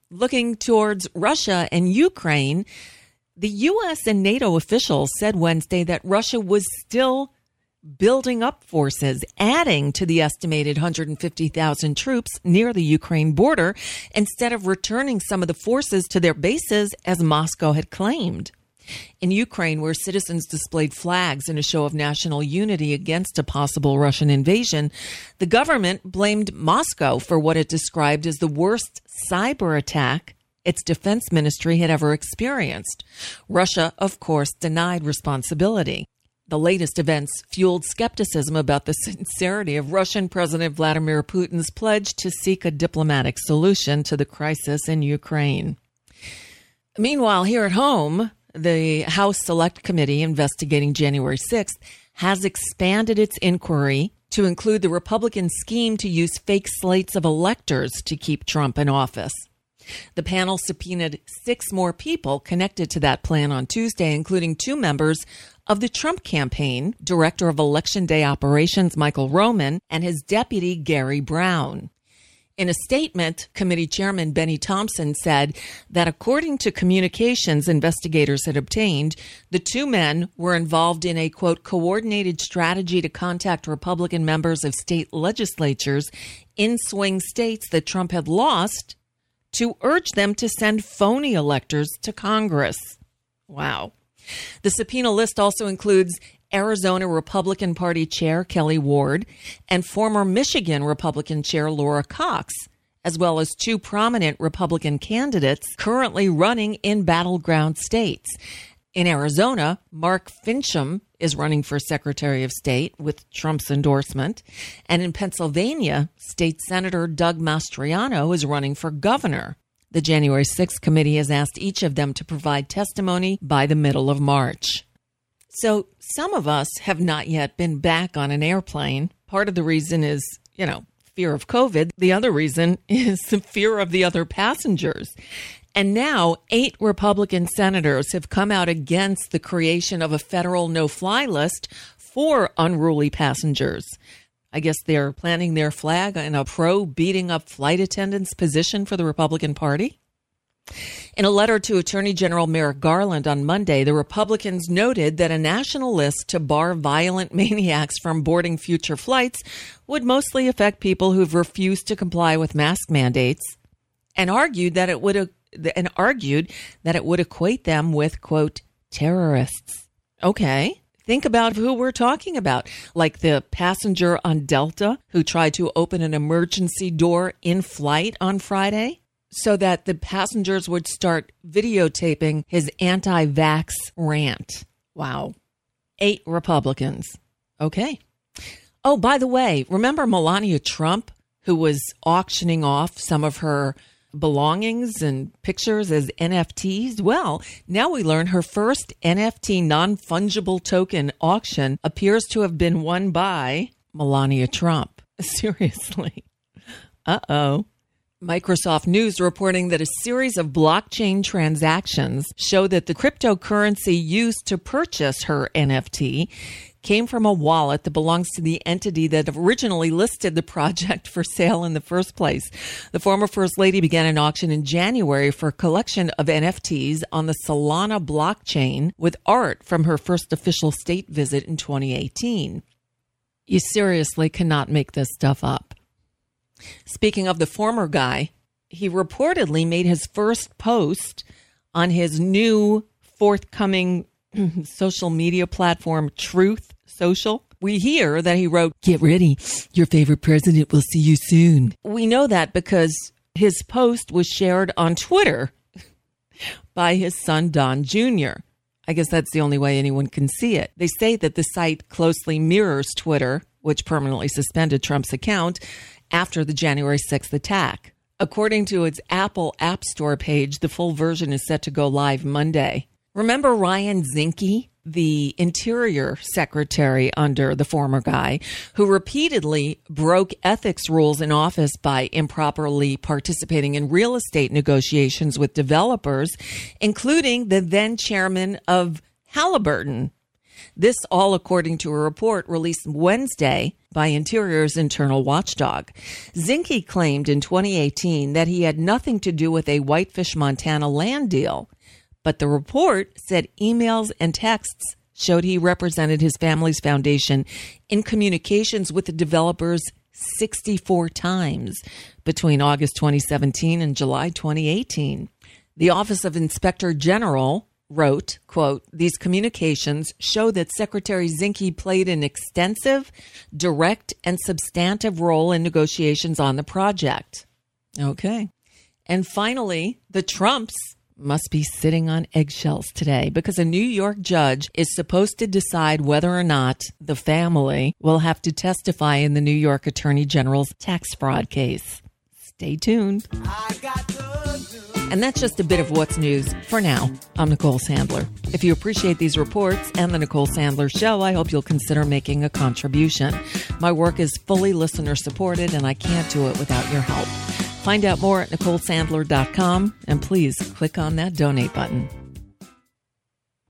looking towards Russia and Ukraine, the U S and NATO officials said Wednesday that Russia was still building up forces, adding to the estimated one hundred fifty thousand troops near the Ukraine border, instead of returning some of the forces to their bases as Moscow had claimed. In Ukraine, where citizens displayed flags in a show of national unity against a possible Russian invasion, the government blamed Moscow for what it described as the worst cyber attack its defense ministry had ever experienced. Russia, of course, denied responsibility. The latest events fueled skepticism about the sincerity of Russian President Vladimir Putin's pledge to seek a diplomatic solution to the crisis in Ukraine. Meanwhile, here at home, the House Select Committee investigating January sixth has expanded its inquiry to include the Republican scheme to use fake slates of electors to keep Trump in office. The panel subpoenaed six more people connected to that plan on Tuesday, including two members of the Trump campaign, Director of Election Day Operations Michael Roman and his deputy Gary Brown. In a statement, committee chairman Benny Thompson said that according to communications investigators had obtained, the two men were involved in a, quote, coordinated strategy to contact Republican members of state legislatures in swing states that Trump had lost to urge them to send phony electors to Congress. Wow. The subpoena list also includes Arizona Republican Party Chair Kelly Ward and former Michigan Republican Chair Laura Cox, as well as two prominent Republican candidates currently running in battleground states. In Arizona, Mark Fincham is running for Secretary of State with Trump's endorsement. And in Pennsylvania, State Senator Doug Mastriano is running for governor. The January sixth committee has asked each of them to provide testimony by the middle of March. So some of us have not yet been back on an airplane. Part of the reason is, you know, fear of COVID. The other reason is the fear of the other passengers. And now eight Republican senators have come out against the creation of a federal no-fly list for unruly passengers. I guess they're planting their flag in a pro-beating up flight attendants position for the Republican Party. In a letter to Attorney General Merrick Garland on Monday, the Republicans noted that a national list to bar violent maniacs from boarding future flights would mostly affect people who've refused to comply with mask mandates, and argued that it would and argued that it would equate them with, quote, terrorists. Okay. Think about who we're talking about, like the passenger on Delta who tried to open an emergency door in flight on Friday so that the passengers would start videotaping his anti-vax rant. Wow. Eight Republicans. Okay. Oh, by the way, remember Melania Trump, who was auctioning off some of her belongings and pictures as N F Ts? Well, now we learn her first N F T non-fungible token auction appears to have been won by Melania Trump. Seriously. Uh-oh. Microsoft News reporting that a series of blockchain transactions show that the cryptocurrency used to purchase her N F T came from a wallet that belongs to the entity that originally listed the project for sale in the first place. The former First Lady began an auction in January for a collection of N F Ts on the Solana blockchain with art from her first official state visit in twenty eighteen. You seriously cannot make this stuff up. Speaking of the former guy, he reportedly made his first post on his new forthcoming social media platform, Truth Social. We hear that he wrote, "Get ready, your favorite president will see you soon." We know that because his post was shared on Twitter by his son, Don Junior I guess that's the only way anyone can see it. They say that the site closely mirrors Twitter, which permanently suspended Trump's account after the January sixth attack. According to its Apple App Store page, the full version is set to go live Monday. Remember Ryan Zinke, the Interior Secretary under the former guy, who repeatedly broke ethics rules in office by improperly participating in real estate negotiations with developers, including the then chairman of Halliburton. This all according to a report released Wednesday by Interior's internal watchdog. Zinke claimed in twenty eighteen that he had nothing to do with a Whitefish, Montana land deal. But the report said emails and texts showed he represented his family's foundation in communications with the developers sixty-four times between August twenty seventeen and July twenty eighteen. The Office of Inspector General wrote, quote, "These communications show that Secretary Zinke played an extensive, direct, and substantive role in negotiations on the project." Okay. And finally, the Trumps must be sitting on eggshells today because a New York judge is supposed to decide whether or not the family will have to testify in the New York Attorney General's tax fraud case. Stay tuned. And that's just a bit of what's news for now. I'm Nicole Sandler. If you appreciate these reports and the Nicole Sandler Show, I hope you'll consider making a contribution. My work is fully listener supported, and I can't do it without your help. Find out more at nicole sandler dot com, and please click on that donate button.